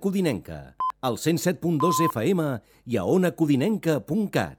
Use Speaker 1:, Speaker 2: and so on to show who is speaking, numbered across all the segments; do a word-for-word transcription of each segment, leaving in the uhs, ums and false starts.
Speaker 1: Codinenca, al cent set punt dos F M i a ona codinenca punt cat.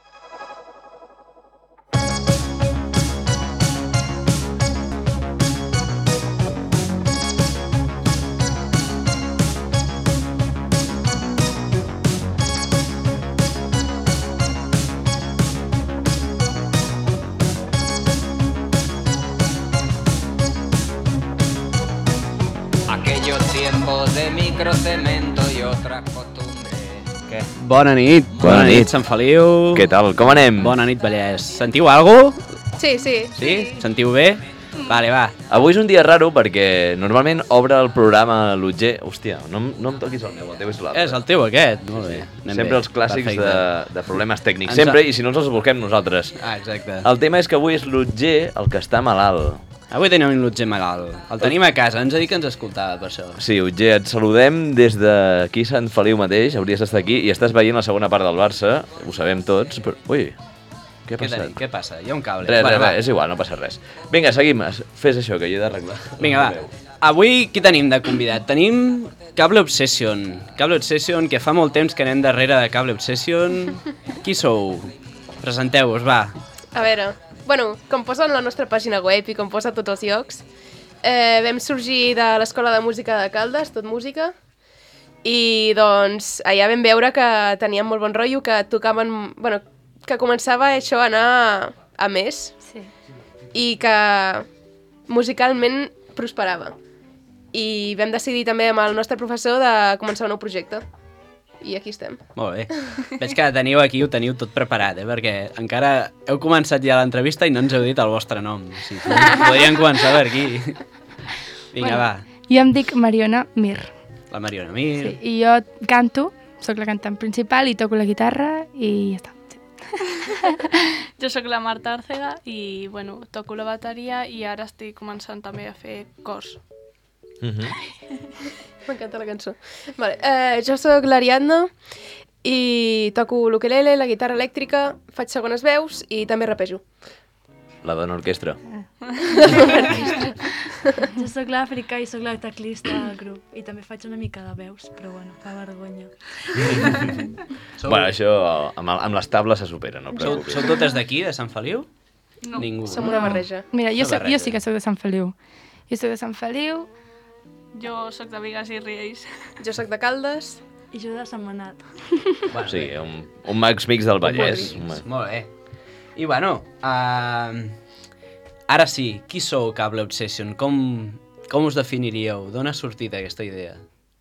Speaker 2: De microcemento y otras costumbres.
Speaker 3: Què? Bona nit.
Speaker 4: Bona, Bona nit.
Speaker 3: nit, Sant Feliu.
Speaker 4: Què tal? Com anem?
Speaker 3: Bona nit, Vallès. Sentiu alguna cosa?
Speaker 5: Sí, sí.
Speaker 3: Sí? Sentiu bé? Mm. Vale, va.
Speaker 4: Avui és un dia raro perquè normalment obre el programa l'Otger. Hòstia, no, em- no em toquis el meu, el teu és l'altre.
Speaker 3: És el teu aquest? Molt bé. Anem
Speaker 4: Sempre
Speaker 3: bé.
Speaker 4: els clàssics de,
Speaker 3: Perfecte.
Speaker 4: de problemes tècnics.
Speaker 3: Ens
Speaker 4: Sempre,
Speaker 3: ha-
Speaker 4: i si no ens els busquem nosaltres.
Speaker 3: Ah, exacte.
Speaker 4: El tema és que avui és l'Otger el que està malalt.
Speaker 3: Avui tenim un Lutger malalt. El tenim a casa, ens ha dit que ens escoltava per això.
Speaker 4: Sí, Otger, et saludem des d'aquí Sant Feliu mateix, hauries d'estar aquí, i estàs veient la segona part del Barça, ho sabem tots, però... Ui, què ha
Speaker 3: Què,
Speaker 4: passat?
Speaker 3: tenim? Què passa? Hi ha un cable.
Speaker 4: Res,
Speaker 3: Bueno,
Speaker 4: res,
Speaker 3: va.
Speaker 4: res, és igual, no passa res. Vinga, seguim, fes això, que jo he d'arreglar.
Speaker 3: Vinga, va. Avui qui tenim de convidat? Tenim Cable Obsession. Cable Obsession, que fa molt temps que anem darrere de Cable Obsession. Qui sou? Presenteu-vos, va.
Speaker 5: A veure, bueno, com posa en la nostra pàgina web i com posa a tots els llocs, eh, vam sorgir de l'Escola de Música de Caldes, tot música, i doncs allà vam veure que teníem molt bon rotllo, que tocaven, bueno, que començava això a anar a més,
Speaker 6: Sí.
Speaker 5: i que musicalment prosperava. I vam decidir també amb el nostre professor de començar un nou projecte. I aquí estem.
Speaker 3: Molt bé. Veig que teniu aquí, ho teniu tot preparat, eh? Perquè encara heu començat ja l'entrevista i no ens heu dit el vostre nom. O sigui, podríem començar per aquí. Vinga,
Speaker 6: Bueno,
Speaker 3: va.
Speaker 6: Jo em dic Mariona Mir.
Speaker 3: La Mariona Mir.
Speaker 6: Sí, I jo canto, sóc la cantant principal i toco la guitarra i ja està. Sí.
Speaker 7: Jo sóc la Marta Arcega i, bueno, toco la bateria i ara estic començant també a fer cors.
Speaker 5: M'encanta la cançó. Vale, eh, jo sóc l'Ariadna i toco l'ukelele, la guitarra elèctrica, faig segones veus i també rapejo.
Speaker 4: La dona orquestra.
Speaker 8: Jo sóc l'Àfrica i sóc la teclista del grup i també faig una mica de veus, però bueno, fa vergonya.
Speaker 3: Sou,
Speaker 4: Bueno, això amb, el- amb les tables se supera, no et
Speaker 3: sou,
Speaker 4: preocupis.
Speaker 3: sou totes d'aquí, de Sant Feliu?
Speaker 7: No.
Speaker 3: Ningú.
Speaker 5: Som una barreja.
Speaker 6: Mira, jo,
Speaker 3: Una
Speaker 6: soc,
Speaker 3: barreja.
Speaker 6: jo sí que sóc de Sant Feliu. Jo sóc de Sant Feliu.
Speaker 7: Jo sóc de Bigues i Riells.
Speaker 5: Jo sóc de Caldes.
Speaker 8: I jo de Sentmenat.
Speaker 3: Bueno,
Speaker 4: Sí,
Speaker 3: bé.
Speaker 4: un, un max mix del Vallès.
Speaker 3: Molt bé. Molt bé. I bueno, uh, ara sí, qui sou Cable Obsession? Com, com us definiríeu? D'on ha sortit aquesta idea?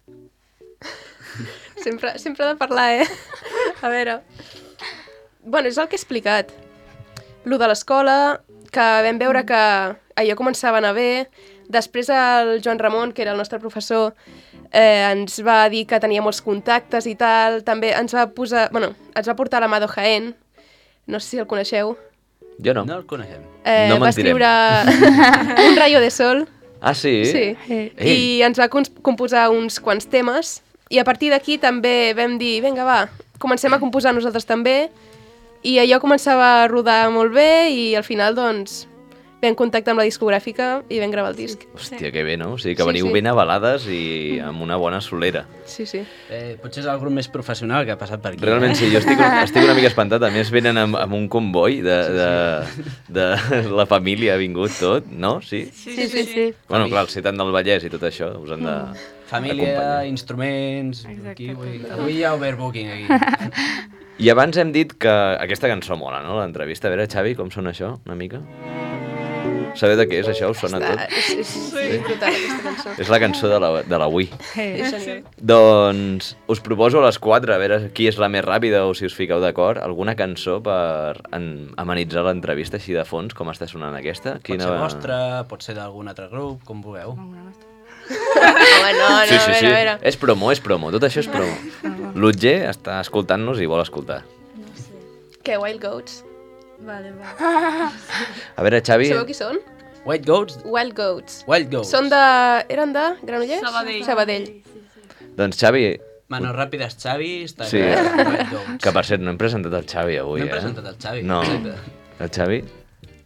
Speaker 5: Sempre, sempre he de parlar, eh? A veure... Bueno, és el que he explicat. Lo de l'escola, que vam veure que allò començava a anar bé. Després el Joan Ramon, que era el nostre professor, eh, ens va dir que tenia molts contactes i tal. També ens va posar... Bueno, ens va portar a l'Amado Jaén. No sé si el coneixeu.
Speaker 4: Jo no.
Speaker 3: No el coneixem.
Speaker 5: Eh,
Speaker 4: No
Speaker 5: va
Speaker 4: mentirem.
Speaker 5: escriure Un rayo de sol.
Speaker 4: Ah, sí?
Speaker 5: Sí.
Speaker 6: Eh,
Speaker 4: Ei.
Speaker 5: I ens va cons- composar uns quants temes. I a partir d'aquí també vam dir, vinga, va, comencem a composar nosaltres també. I allò començava a rodar molt bé i al final, doncs, vam contactar amb la discogràfica i vam gravar el disc.
Speaker 4: Hòstia, que bé, no? O sigui, que
Speaker 5: Sí,
Speaker 4: veniu
Speaker 5: sí.
Speaker 4: ben avalades i amb una bona solera.
Speaker 5: Sí, sí.
Speaker 3: Eh, potser és el grup més professional que ha passat per aquí.
Speaker 4: Realment
Speaker 3: eh?
Speaker 4: sí, jo estic, estic una mica espantat. A més, venen amb, amb un comboi de, de, de la família, ha vingut tot, no? Sí?
Speaker 7: Sí,
Speaker 6: sí, sí, sí.
Speaker 4: Bueno, clar, el ciutat del Vallès i tot això us han de...
Speaker 3: Família,
Speaker 4: acompanyar.
Speaker 3: instruments...
Speaker 6: Exacte.
Speaker 3: Aquí, avui, avui hi ha overbooking, aquí.
Speaker 4: I abans hem dit que aquesta cançó mola, no? L'entrevista. A veure, Xavi, com sona això, una mica? Sabeu de què és això? Us sona
Speaker 5: Està,
Speaker 4: tot?
Speaker 5: és, és, és brutal, aquesta cançó.
Speaker 4: És la cançó de la, de la Wii.
Speaker 6: Eh,
Speaker 5: És genial.
Speaker 4: Doncs us proposo a les quatre, a veure qui és la més ràpida o si us fiqueu d'acord, alguna cançó per en, amenitzar l'entrevista així de fons, com està sonant aquesta.
Speaker 3: Pot ser vostra, pot ser d'algun altre grup, com vulgueu.
Speaker 5: Home, no, no,
Speaker 4: Sí, sí,
Speaker 5: a
Speaker 4: sí.
Speaker 5: veure, a veure.
Speaker 4: És promo, és promo, tot això és promo. L'Otger està escoltant-nos i vol escoltar.
Speaker 8: No sé.
Speaker 5: Què, Wild Goats?
Speaker 8: Vale, va.
Speaker 4: A veure, Xavi...
Speaker 5: Sabeu qui són?
Speaker 3: White Goats?
Speaker 5: Wild Goats.
Speaker 3: Wild Goats.
Speaker 5: Són de... Eren de Granollers?
Speaker 7: Sabadell.
Speaker 5: Sabadell.
Speaker 4: Doncs Xavi,
Speaker 3: Manos ràpides, Xavi, està
Speaker 4: Sí.
Speaker 3: bé. White Goats.
Speaker 4: que per cert no hem presentat el Xavi avui,
Speaker 3: No hem
Speaker 4: eh?
Speaker 3: presentat el Xavi.
Speaker 4: No.
Speaker 3: Exacte.
Speaker 4: El Xavi?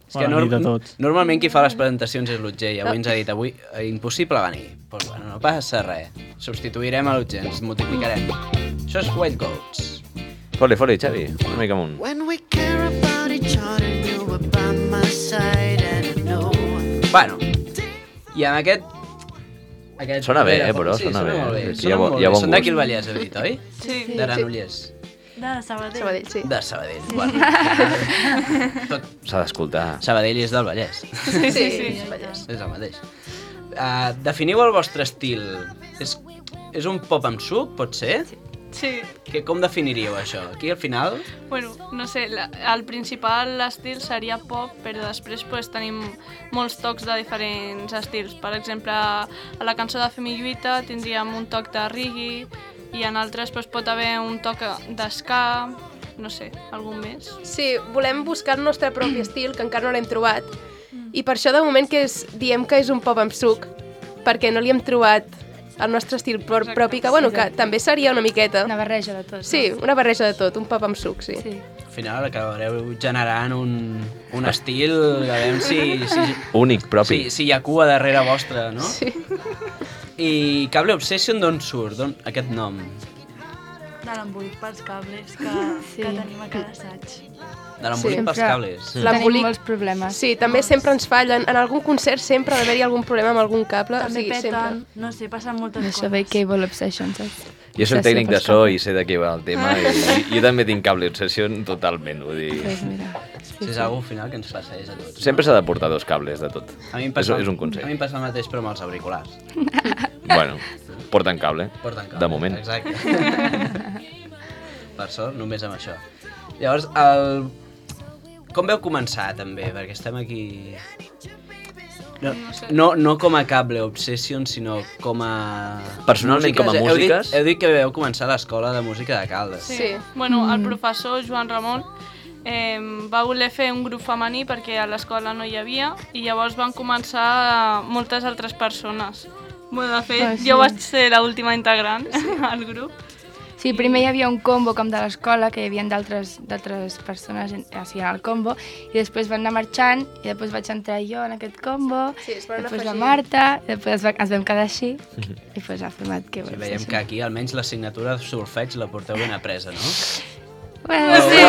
Speaker 3: És que
Speaker 9: Bona
Speaker 3: nor
Speaker 9: nit a tots.
Speaker 3: normalment qui fa les presentacions és l'Otger i avui ens ha dit avui eh, impossible venir. Pues bueno, no passa res. Substituirem a l'Otger, ens multiplicarem. Això és White Goats.
Speaker 4: Foli, foli, Xavi, una mica amunt.
Speaker 10: When we care about each other, you were by my side and I know.
Speaker 3: Bueno, i amb aquest... aquest
Speaker 4: Sona bé, eh,
Speaker 3: rerefons-
Speaker 4: però,
Speaker 3: sí,
Speaker 4: sona bé.
Speaker 3: Molt bé.
Speaker 4: Hi ha
Speaker 3: Sona
Speaker 4: bo-
Speaker 3: molt
Speaker 4: hi ha
Speaker 3: bé.
Speaker 4: bon
Speaker 3: Són d'aquí
Speaker 4: gust.
Speaker 3: el Vallès, he dit, oi?
Speaker 7: Sí.
Speaker 3: De Granollers.
Speaker 8: De Sabadell.
Speaker 5: Sabadell, sí.
Speaker 3: De Sabadell. Bueno. Tot...
Speaker 4: S'ha d'escoltar.
Speaker 3: Sabadell és del Vallès.
Speaker 5: Sí, sí, sí.
Speaker 3: És el mateix. Uh, definiu el vostre estil. És, és un pop amb suc, pot ser?
Speaker 7: Sí.
Speaker 3: Que, com definiríeu això? Aquí al final...
Speaker 7: Bueno, no sé, la, el principal estil seria pop, però després pues, tenim molts tocs de diferents estils. Per exemple, a la cançó de Fem i Lluita tindríem un toc de reggae i en altres pues, pot haver un toc d'esca, no sé, algun més.
Speaker 5: Sí, volem buscar el nostre propi estil, que encara no l'hem trobat. I per això, de moment, que és, diem que és un pop amb suc, perquè no li hem trobat el nostre estil pro propi, que, bueno, que també seria una miqueta.
Speaker 6: Una barreja de tot.
Speaker 5: Sí, una barreja de tot, un pop amb suc, sí.
Speaker 6: Sí.
Speaker 3: Al final acabareu generant un, un estil, a veure si, si,
Speaker 4: Únic, propi.
Speaker 3: si, si hi ha cua darrere vostra, no?
Speaker 5: Sí.
Speaker 3: I Cable Obsession d'on surt? D'on aquest nom?
Speaker 8: De l'embolic pels cables que,
Speaker 6: Sí.
Speaker 8: que tenim a cada assaig.
Speaker 3: De l'embolic
Speaker 5: Sí.
Speaker 3: pels
Speaker 6: Sempre-
Speaker 3: cables.
Speaker 6: Tenim
Speaker 5: L'embolic-
Speaker 6: molts problemes.
Speaker 5: Sí, també sempre ens fallen. En algun concert sempre ha d'haver-hi algun problema amb algun cable.
Speaker 8: També
Speaker 5: o sigui,
Speaker 8: peten,
Speaker 5: sempre.
Speaker 8: no sé, passen moltes
Speaker 6: Això
Speaker 8: coses.
Speaker 6: ve Cable Obsession, saps?
Speaker 4: Jo soc
Speaker 6: Obsessió
Speaker 4: tècnic de
Speaker 6: pels
Speaker 4: so
Speaker 6: cables.
Speaker 4: i sé de què va el tema i, i jo també tinc Cable Obsession totalment, vull dir...
Speaker 6: Pues mira, sí,
Speaker 3: Si és
Speaker 6: sí.
Speaker 3: algo al final que ens passeja a tots.
Speaker 4: Sempre s'ha de portar dos cables de tot.
Speaker 3: A mi em
Speaker 4: És,
Speaker 3: passa,
Speaker 4: és un
Speaker 3: A
Speaker 4: consell.
Speaker 3: mi em passa el mateix, però amb els auriculars.
Speaker 4: Bueno, porten cable,
Speaker 3: Porten cable.
Speaker 4: de moment.
Speaker 3: Exacte. Per sort, només amb això. Llavors, el... com veu començar, també? Perquè estem aquí... No, no, no com a Cable Obsession, sinó com a...
Speaker 4: Personalment, com a
Speaker 3: Heu
Speaker 4: músiques?
Speaker 3: dit, heu dit que veu començar a l'escola de música de Caldes.
Speaker 7: Sí.
Speaker 5: Sí.
Speaker 7: Bueno, el professor Joan Ramon eh, va voler fer un grup femení perquè a l'escola no hi havia i llavors van començar moltes altres persones. Bueno, de fet,
Speaker 6: Ah, sí.
Speaker 7: jo vaig ser l'última integrant al grup.
Speaker 6: Sí, primer hi havia un combo com de l'escola, que hi havia d'altres d'altres persones en, així, en el combo, i després van anar marxant, i després vaig entrar jo en aquest combo,
Speaker 5: Sí, es van
Speaker 6: després la
Speaker 5: afegir.
Speaker 6: Marta, i després es, va, es vam quedar així, i després ha format que...
Speaker 3: Sí, veiem que aquí almenys l'assignatura de solfeig la porteu ben apresa, no?
Speaker 6: Bueno, sí.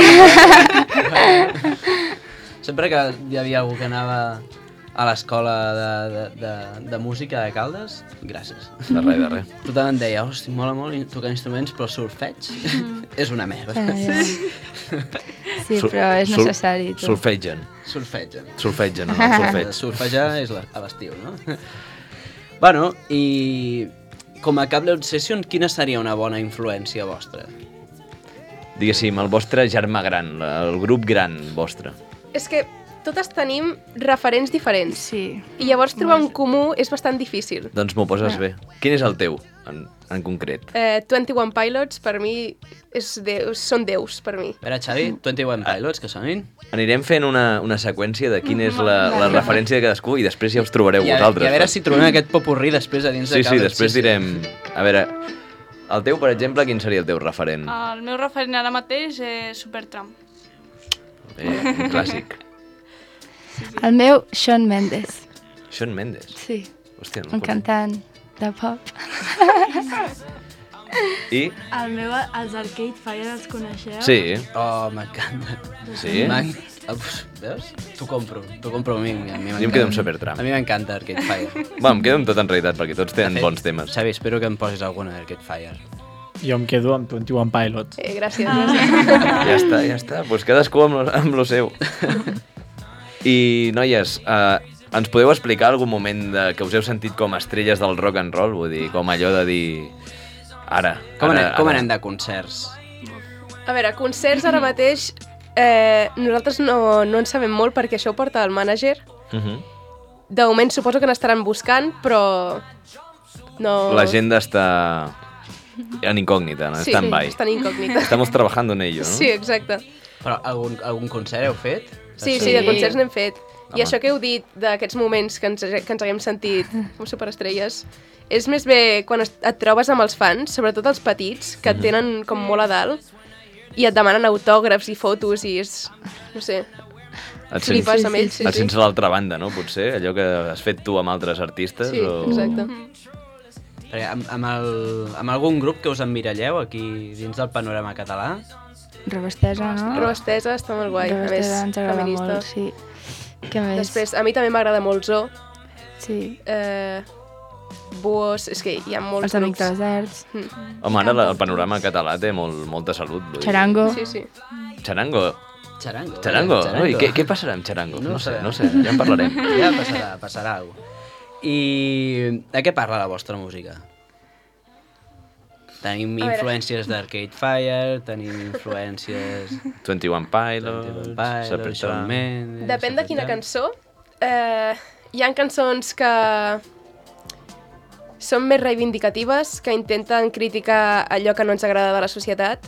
Speaker 3: Sempre que hi havia algú que anava a l'escola de, de, de, de música de Caldes, gràcies.
Speaker 4: De res, de res.
Speaker 3: Tothom em deia, hosti, mola molt tocar instruments, però el solfeig és una merda.
Speaker 6: Ah, ja. Sí, però és
Speaker 4: Sol-
Speaker 6: necessari. tu.
Speaker 4: Solfegen.
Speaker 3: Solfeig.
Speaker 4: Solfegen, no, no, solfeig.
Speaker 3: Solfejar és la- a l'estiu, no? Bueno, i com a Cable Obsession, quina seria una bona influència vostra?
Speaker 4: Diguéssim, el vostre germà gran, el grup gran vostre.
Speaker 5: És que totes tenim referents diferents.
Speaker 6: Sí.
Speaker 5: I llavors trobar un comú és bastant difícil.
Speaker 4: Doncs m'ho poses bé. Quin és el teu, en, en concret?
Speaker 5: Eh, twenty one Pilots, per mi, és deus, són déus, per mi.
Speaker 3: A veure, Xavi, twenty one Pilots, que sonin?
Speaker 4: Anirem fent una, una seqüència de quina és la, la referència de cadascú i després ja us trobareu
Speaker 3: I a,
Speaker 4: vosaltres.
Speaker 3: I a veure si trobem aquest popurrí després a dins
Speaker 4: Sí,
Speaker 3: de
Speaker 4: sí,
Speaker 3: Cable
Speaker 4: després
Speaker 3: Obsession.
Speaker 4: direm... A veure, el teu, per exemple, quin seria el teu referent?
Speaker 7: El meu referent ara mateix és Supertramp.
Speaker 4: Bé, un clàssic.
Speaker 6: El meu, Shawn Mendes.
Speaker 4: Shawn Mendes.
Speaker 6: Sí,
Speaker 4: Hòstia, no
Speaker 6: un
Speaker 4: el conec.
Speaker 6: cantant de pop.
Speaker 4: I?
Speaker 8: El meu, els Arcade Fire els coneixeu?
Speaker 4: Sí.
Speaker 3: Oh, m'encanta.
Speaker 4: Sí?
Speaker 3: M'en- Veus? T'ho compro, t'ho compro a mi. A mi
Speaker 4: Jo em quedo amb Supertramp.
Speaker 3: A mi m'encanta Arcade Fire.
Speaker 4: Va, em quedo amb tot en realitat, perquè tots tenen
Speaker 3: De fet,
Speaker 4: bons temes.
Speaker 3: Xavi, espero que em posis alguna d'Arcade Fire.
Speaker 9: Jo em quedo amb twenty one Pilots.
Speaker 5: Eh, gràcies.
Speaker 4: Ja està, ja està. Doncs pues cadascú amb lo, amb lo seu. I, noies, eh, ens podeu explicar algun moment de, que us heu sentit com estrelles del rock and roll? Vull dir, com allò de dir... Ara,
Speaker 3: Com,
Speaker 4: ara,
Speaker 3: anem, com
Speaker 4: ara.
Speaker 3: anem de concerts?
Speaker 5: A veure, concerts ara mateix, eh, nosaltres no, no en sabem molt perquè això ho porta el mànager.
Speaker 4: Uh -huh.
Speaker 5: De moment suposo que n'estaran buscant, però no...
Speaker 4: L'agenda està en incògnita, en
Speaker 5: Sí,
Speaker 4: stand-by.
Speaker 5: està en incògnita.
Speaker 4: Estamos trabajando en ello, no?
Speaker 5: Sí, exacte.
Speaker 3: Però algun, algun concert heu fet?
Speaker 5: Sí, sí, de concerts n'hem fet. I
Speaker 4: Home.
Speaker 5: això que heu dit d'aquests moments que ens, que ens haguem sentit com superestrelles, és més bé quan es- et trobes amb els fans, sobretot els petits, que et tenen com molt a dalt, i et demanen autògrafs i fotos i és... no sé...
Speaker 4: Et
Speaker 5: Li
Speaker 4: sents,
Speaker 5: passa amb ell, sí,
Speaker 4: et
Speaker 5: sí.
Speaker 4: sents a l'altra banda, no? Potser, allò que has fet tu amb altres artistes.
Speaker 5: Sí,
Speaker 4: o...
Speaker 5: exacte.
Speaker 3: Perquè amb, amb, el, amb algun grup que us emmiralleu aquí dins del panorama català?
Speaker 6: Robestesa, no?
Speaker 5: Robestesa està molt guai, a més,
Speaker 6: Robestesa ens agrada
Speaker 5: feminista.
Speaker 6: molt, sí. Què més?
Speaker 5: Després, a mi també m'agrada molt Zoo.
Speaker 6: Sí.
Speaker 5: Eh, Buos, és que hi ha molts
Speaker 6: Els Amics
Speaker 5: grups.
Speaker 6: Deserts.
Speaker 5: Mm.
Speaker 4: Home, ara la- el panorama català té molt, molta salut. vull dir.
Speaker 6: Xarango.
Speaker 5: Sí, sí.
Speaker 4: Xarango.
Speaker 3: Xarango.
Speaker 4: Xarango?
Speaker 3: Xarango.
Speaker 4: Ui, què, què passarà amb Xarango?
Speaker 3: No
Speaker 4: No,
Speaker 3: ho
Speaker 4: sé,
Speaker 3: sabem.
Speaker 4: no sé, ja en parlarem.
Speaker 3: Ja passarà, passarà alguna cosa. I de què parla la vostra música? Tenim
Speaker 5: A veure.
Speaker 3: influències d'Arcade Fire, tenim influències...
Speaker 4: twenty-one Pilots,
Speaker 3: twenty-one Pilots,
Speaker 4: Supertramp.
Speaker 3: Shawn Mendes...
Speaker 5: Depèn de quina
Speaker 3: Supertramp.
Speaker 5: cançó. Eh, hi ha cançons que són més reivindicatives, que intenten criticar allò que no ens agrada de la societat.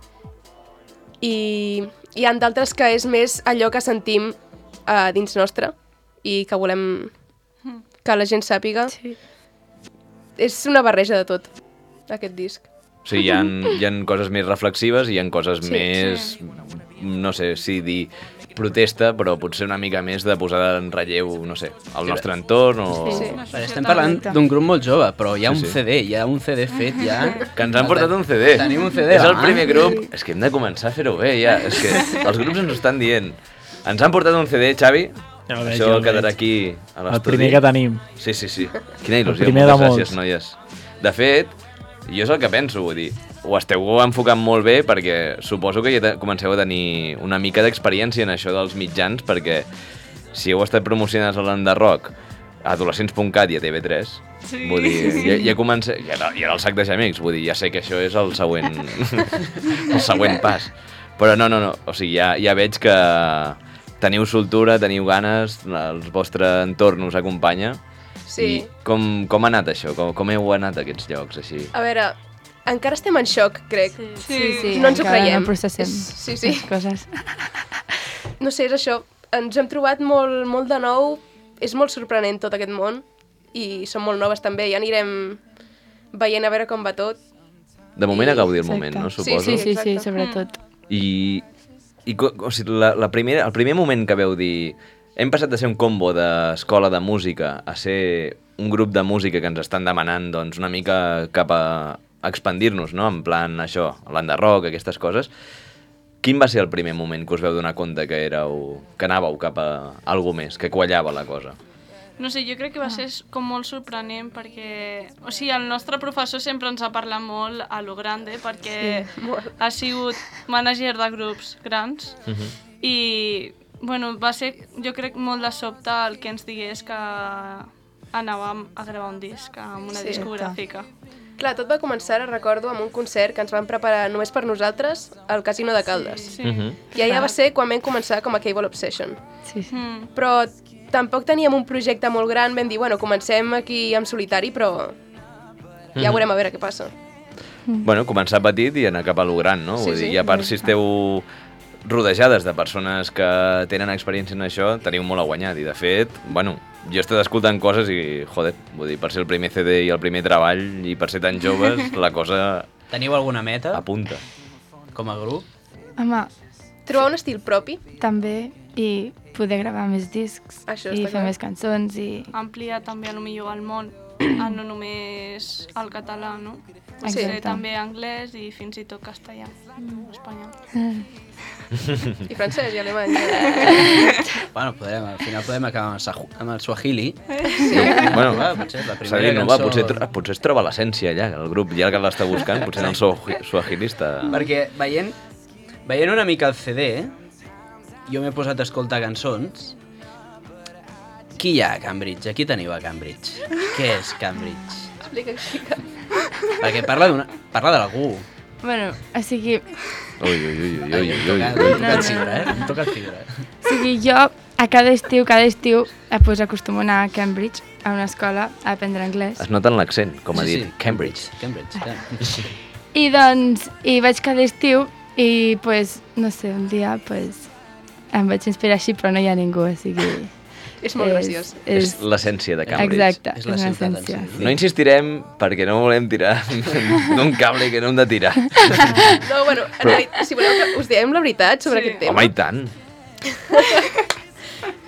Speaker 5: I hi ha d'altres que és més allò que sentim uh, dins nostre i que volem que la gent sàpiga.
Speaker 6: Sí.
Speaker 5: És una barreja de tot, aquest disc.
Speaker 4: O sigui, hi ha, hi ha coses més reflexives i hi ha coses
Speaker 5: Sí,
Speaker 4: més, no sé si dir protesta, però potser una mica més de posar en relleu, no sé, el nostre entorn o...
Speaker 5: Sí.
Speaker 3: Però estem parlant d'un grup molt jove, però hi ha
Speaker 4: Sí,
Speaker 3: un
Speaker 4: sí.
Speaker 3: C D, hi ha un C D fet ja...
Speaker 4: Que ens han portat un C D.
Speaker 3: Tenim un C D,
Speaker 4: És el
Speaker 3: va.
Speaker 4: primer grup. És que hem de començar a fer-ho bé, ja. És que els grups ens ho estan dient. Ens han portat un C D, Xavi.
Speaker 9: Ja el veig,
Speaker 4: Això
Speaker 9: ja el
Speaker 4: quedarà
Speaker 9: veig.
Speaker 4: aquí a l'estudi.
Speaker 9: El primer que tenim.
Speaker 4: Sí, sí, sí. Quina il·lusió.
Speaker 9: El primer
Speaker 4: Moltes
Speaker 9: de
Speaker 4: gràcies,
Speaker 9: molts.
Speaker 4: noies. De fet, jo és el que penso, vull dir, ho esteu enfocant molt bé perquè suposo que ja te- comenceu a tenir una mica d'experiència en això dels mitjans, perquè si heu estat promocionats a l'Enderrock, a adolescents punt cat i a T V tres,
Speaker 7: Sí.
Speaker 4: vull dir, ja, ja comença... I ara, i ara el sac de gemecs, vull dir, ja sé que això és el següent, el següent pas. Però no, no, no, o sigui, ja, ja veig que teniu soltura, teniu ganes, el vostre entorn us acompanya.
Speaker 5: Sí.
Speaker 4: I com, com ha anat això? Com, com heu anat a aquests llocs, així?
Speaker 5: A veure, encara estem en xoc, crec.
Speaker 7: Sí.
Speaker 6: Sí, sí,
Speaker 5: No ens ho
Speaker 6: encara
Speaker 5: creiem.
Speaker 6: no processem
Speaker 5: És- sí, sí.
Speaker 6: les coses.
Speaker 5: No sé, és això. Ens hem trobat molt, molt de nou. És molt sorprenent tot aquest món. I són molt noves també. Ja anirem veient a veure com va tot.
Speaker 4: De moment
Speaker 5: I-
Speaker 4: a gaudir el
Speaker 6: Exacte.
Speaker 4: moment, no?
Speaker 5: Sí,
Speaker 4: Suposo.
Speaker 6: Sí, sí, sí,
Speaker 5: exacte.
Speaker 6: sobretot.
Speaker 4: I, i co- o sigui, la, la primera, el primer moment que veu dir hem passat de ser un combo d'escola de música a ser un grup de música que ens estan demanant doncs, una mica cap a expandir-nos, no? En plan això, l'Enderrock, aquestes coses. Quin va ser el primer moment que us veu donar compte que éreu, que anàveu cap a algú més, que quallava la cosa?
Speaker 7: No sé, jo crec que va ser com molt sorprenent perquè, o sigui, el nostre professor sempre ens ha parlat molt a lo grande perquè
Speaker 5: molt.
Speaker 7: ha sigut manager de grups grans
Speaker 4: Uh -huh.
Speaker 7: i, bueno, va ser, jo crec, molt de sobte el que ens digués que anàvem a gravar un disc amb una
Speaker 5: Sí.
Speaker 7: discogràfica.
Speaker 5: Clar, tot va començar, recordo, amb un concert que ens van preparar només per nosaltres al Casino de Caldes.
Speaker 7: Sí.
Speaker 4: Uh -huh.
Speaker 5: I allà va ser quan vam començar com a Cable Obsession.
Speaker 6: Sí, sí.
Speaker 7: Mm.
Speaker 5: Però tampoc teníem un projecte molt gran, vam dir, bueno, comencem aquí en solitari, però ja veurem a veure què passa.
Speaker 4: Bueno, començar petit i anar cap a lo gran, no?
Speaker 5: Sí,
Speaker 4: Vull dir,
Speaker 5: sí.
Speaker 4: i a part, si esteu rodejades de persones que tenen experiència en això, teniu molt a guanyar. I, de fet, bueno, jo he estat escoltant coses i, joder, vull dir, per ser el primer C D i el primer treball i per ser tan joves, la cosa
Speaker 3: Teniu alguna meta
Speaker 4: apunta.
Speaker 3: com a grup?
Speaker 6: Home,
Speaker 5: Trobar un estil propi,
Speaker 6: també, i poder gravar més discs,
Speaker 5: Això
Speaker 6: i
Speaker 5: està
Speaker 6: fer
Speaker 5: clar.
Speaker 6: més cançons, i...
Speaker 7: Ampliar també, a lo millor, el món, a no només el català, no?
Speaker 5: Sí.
Speaker 7: Potser també anglès i fins i tot castellà, espanyol.
Speaker 5: i francès i alemany.
Speaker 3: Bueno, podrem, al final podem acabar amb el, sahu- amb el Swahili.
Speaker 4: Sí. Bueno,
Speaker 3: Va, potser la
Speaker 4: s'ha
Speaker 3: primera
Speaker 4: dit, no, va,
Speaker 3: cançó-
Speaker 4: potser, tro- potser es troba l'essència allà, el grup, ja que l'està buscant, potser en el swahi- swahilista...
Speaker 3: Perquè veient, veient una mica el C D, jo m'he posat a escoltar cançons. Qui hi ha a Cambridge? Aquí teniu a Cambridge. Què és Cambridge?
Speaker 5: Explica, explica.
Speaker 3: Perquè parla d'una, parla d'algú.
Speaker 6: Bueno, o sigui,
Speaker 4: Ui, ui, ui, ui, ui, ui, ui,
Speaker 3: Toca,
Speaker 4: ui.
Speaker 3: toca el fibra, eh? Em toca el fibra.
Speaker 6: o sigui, jo a cada estiu, cada estiu, eh, pues, acostumo a anar a Cambridge, a una escola, a aprendre anglès.
Speaker 4: Es nota en l'accent, com ha
Speaker 3: Sí,
Speaker 4: dit,
Speaker 3: sí.
Speaker 4: Cambridge.
Speaker 3: Cambridge, clar.
Speaker 6: I doncs, i vaig cada estiu i, pues, no sé, un dia, pues, em vaig inspirar així, però no hi ha ningú, o sigui...
Speaker 5: És molt graciós.
Speaker 4: És
Speaker 6: És,
Speaker 4: l'essència de Cambridge.
Speaker 6: exacte,
Speaker 3: És
Speaker 6: és,
Speaker 3: la
Speaker 6: una
Speaker 3: ciutat en
Speaker 6: essència.
Speaker 3: si.
Speaker 4: No insistirem perquè no volem tirar d'un cable que no hem de tirar.
Speaker 5: No, bueno, en realitat, si voleu que us diem la veritat sobre aquest tema.
Speaker 4: Home, i tant.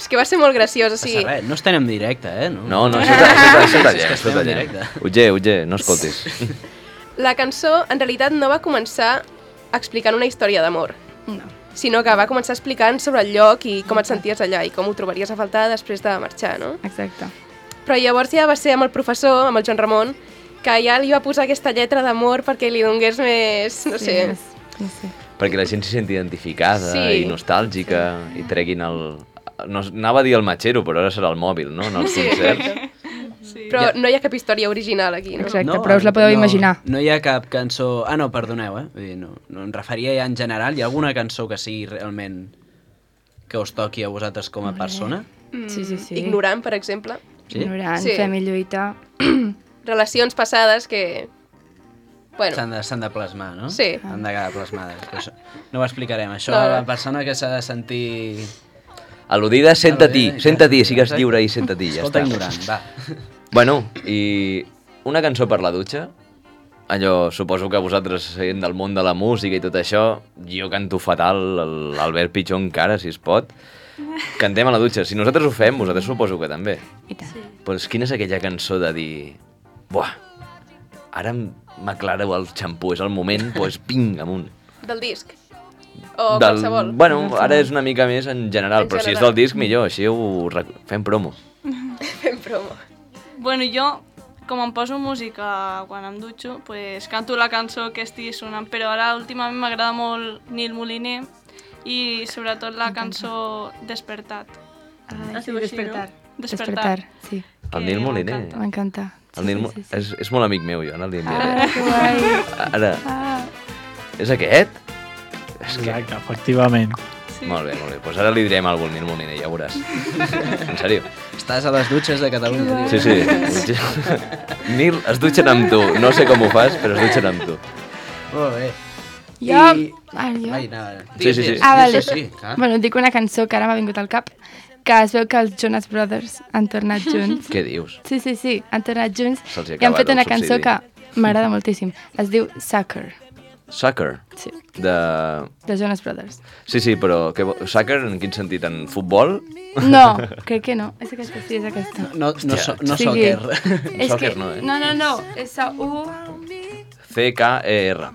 Speaker 5: És que va ser molt graciós, o
Speaker 3: Passa
Speaker 5: sigui...
Speaker 3: res, no estem en directe, eh? No,
Speaker 4: No, no, això tallem, això tallem,
Speaker 3: que
Speaker 4: això
Speaker 3: estem en
Speaker 4: tallem.
Speaker 3: directe.
Speaker 4: Utge, Utge, no escoltis.
Speaker 5: La cançó, en realitat, no va començar explicant una història d'amor,
Speaker 6: No.
Speaker 5: sinó que va començar explicant sobre el lloc i com et senties allà i com ho trobaries a faltar després de marxar, no?
Speaker 6: Exacte.
Speaker 5: Però llavors ja va ser amb el professor, amb el Joan Ramon, que ja li va posar aquesta lletra d'amor perquè li donés més, no sé...
Speaker 6: més, no sé.
Speaker 4: Perquè la gent s'hi senti identificada
Speaker 5: Sí.
Speaker 4: i nostàlgica i treguin el... No, anava a dir el matxero, però ara serà el mòbil, no? En els
Speaker 5: Sí,
Speaker 4: concerts.
Speaker 5: exacte.
Speaker 7: Sí.
Speaker 5: Però no hi ha cap història original aquí, no?
Speaker 6: Exacte, però us la podeu
Speaker 3: no,
Speaker 6: imaginar.
Speaker 3: No hi ha cap cançó... Ah, no, perdoneu, eh? Vull dir, no, no em referia ja en general. Hi ha alguna cançó que sigui realment que us toqui a vosaltres com a persona?
Speaker 6: Sí, sí, sí.
Speaker 5: Ignorant, per exemple.
Speaker 3: Sí?
Speaker 6: Ignorant,
Speaker 5: Sí.
Speaker 6: fem i lluita.
Speaker 5: Relacions passades que... Bueno,
Speaker 3: S'han de, s'han de plasmar, no?
Speaker 5: Sí.
Speaker 3: Han de quedar plasmades. Però això, no ho explicarem. Això,
Speaker 5: No, no.
Speaker 3: la persona que s'ha de sentir...
Speaker 4: Al·ludida, senta-t'hi,
Speaker 3: Al·ludida,
Speaker 4: senta-t'hi, sigues
Speaker 3: exacte.
Speaker 4: lliure i senta-t'hi, ja
Speaker 3: Escolta
Speaker 4: està.
Speaker 3: ignorant, va.
Speaker 4: Bueno, i una cançó per la dutxa. Allò, suposo que vosaltres, sent del món de la música i tot això, jo canto fatal, el- l'Albert pitjor encara, si es pot. Cantem a la dutxa. Si nosaltres ho fem, vosaltres suposo que també.
Speaker 6: I tant.
Speaker 8: Sí.
Speaker 4: Pues quina és aquella cançó de dir... Buah, ara em- m'aclareu el xampú, és el moment, pues ping, amunt.
Speaker 5: del disc. O qualsevol.
Speaker 4: Bueno, ara és una mica més en general,
Speaker 5: En
Speaker 4: però si és
Speaker 5: general.
Speaker 4: del disc, millor, així ho rec- fem promo.
Speaker 5: Fem promo.
Speaker 7: Bueno, jo, com em poso música quan em dutxo, pues, canto la cançó que estigui sonant, però ara últimament m'agrada molt Nil Moliner i sobretot la cançó Despertat.
Speaker 8: Ah,
Speaker 7: Es
Speaker 8: sí,
Speaker 7: diu així,
Speaker 8: despertar.
Speaker 7: no?
Speaker 6: Despertar, sí.
Speaker 4: El Nil Moliner.
Speaker 6: M'encanta.
Speaker 4: El Nil Mo-
Speaker 6: sí, sí.
Speaker 4: És, és molt amic meu, jo, no li
Speaker 6: Ah,
Speaker 4: enviaré.
Speaker 6: que guai.
Speaker 4: Ara,
Speaker 6: Ah.
Speaker 4: és aquest? És que...
Speaker 9: Exacte, efectivament.
Speaker 7: Sí.
Speaker 4: Molt bé, molt bé. Pues ara li direm alguna cosa al Nil Moliner, ja ho veuràs. En sèrio.
Speaker 3: Estàs a les dutxes de Catalunya.
Speaker 4: Sí, sí. Nil, es dutxen amb tu. No sé com ho fas, però es dutxen amb tu.
Speaker 3: Molt bé.
Speaker 6: Jo...
Speaker 3: I-
Speaker 6: Ah, jo?
Speaker 3: Ai, no,
Speaker 4: Sí, sí, sí.
Speaker 6: Ah, vale.
Speaker 3: Sí, sí, clar.
Speaker 6: Bueno, dic una cançó que ara m'ha vingut al cap, que es veu que els Jonas Brothers han tornat junts.
Speaker 4: Què dius?
Speaker 6: Sí, sí, sí, han tornat junts
Speaker 4: Se'ls hi ha
Speaker 6: i han
Speaker 4: acabat
Speaker 6: fet
Speaker 4: el
Speaker 6: una cançó
Speaker 4: subsidi.
Speaker 6: que m'agrada moltíssim. Es diu Sucker,
Speaker 4: Soccer.
Speaker 6: sí,
Speaker 4: De...
Speaker 6: de Jonas Brothers.
Speaker 4: Sí, sí, però què... vo- soccer en quin sentit? En futbol?
Speaker 6: No, crec que no. És aquesta, sí, és aquesta.
Speaker 3: No, no, so, no
Speaker 6: Sí,
Speaker 3: soccer.
Speaker 6: És
Speaker 4: Soccer
Speaker 6: que...
Speaker 4: no, eh?
Speaker 6: No, no, no, és U...
Speaker 4: C K E R.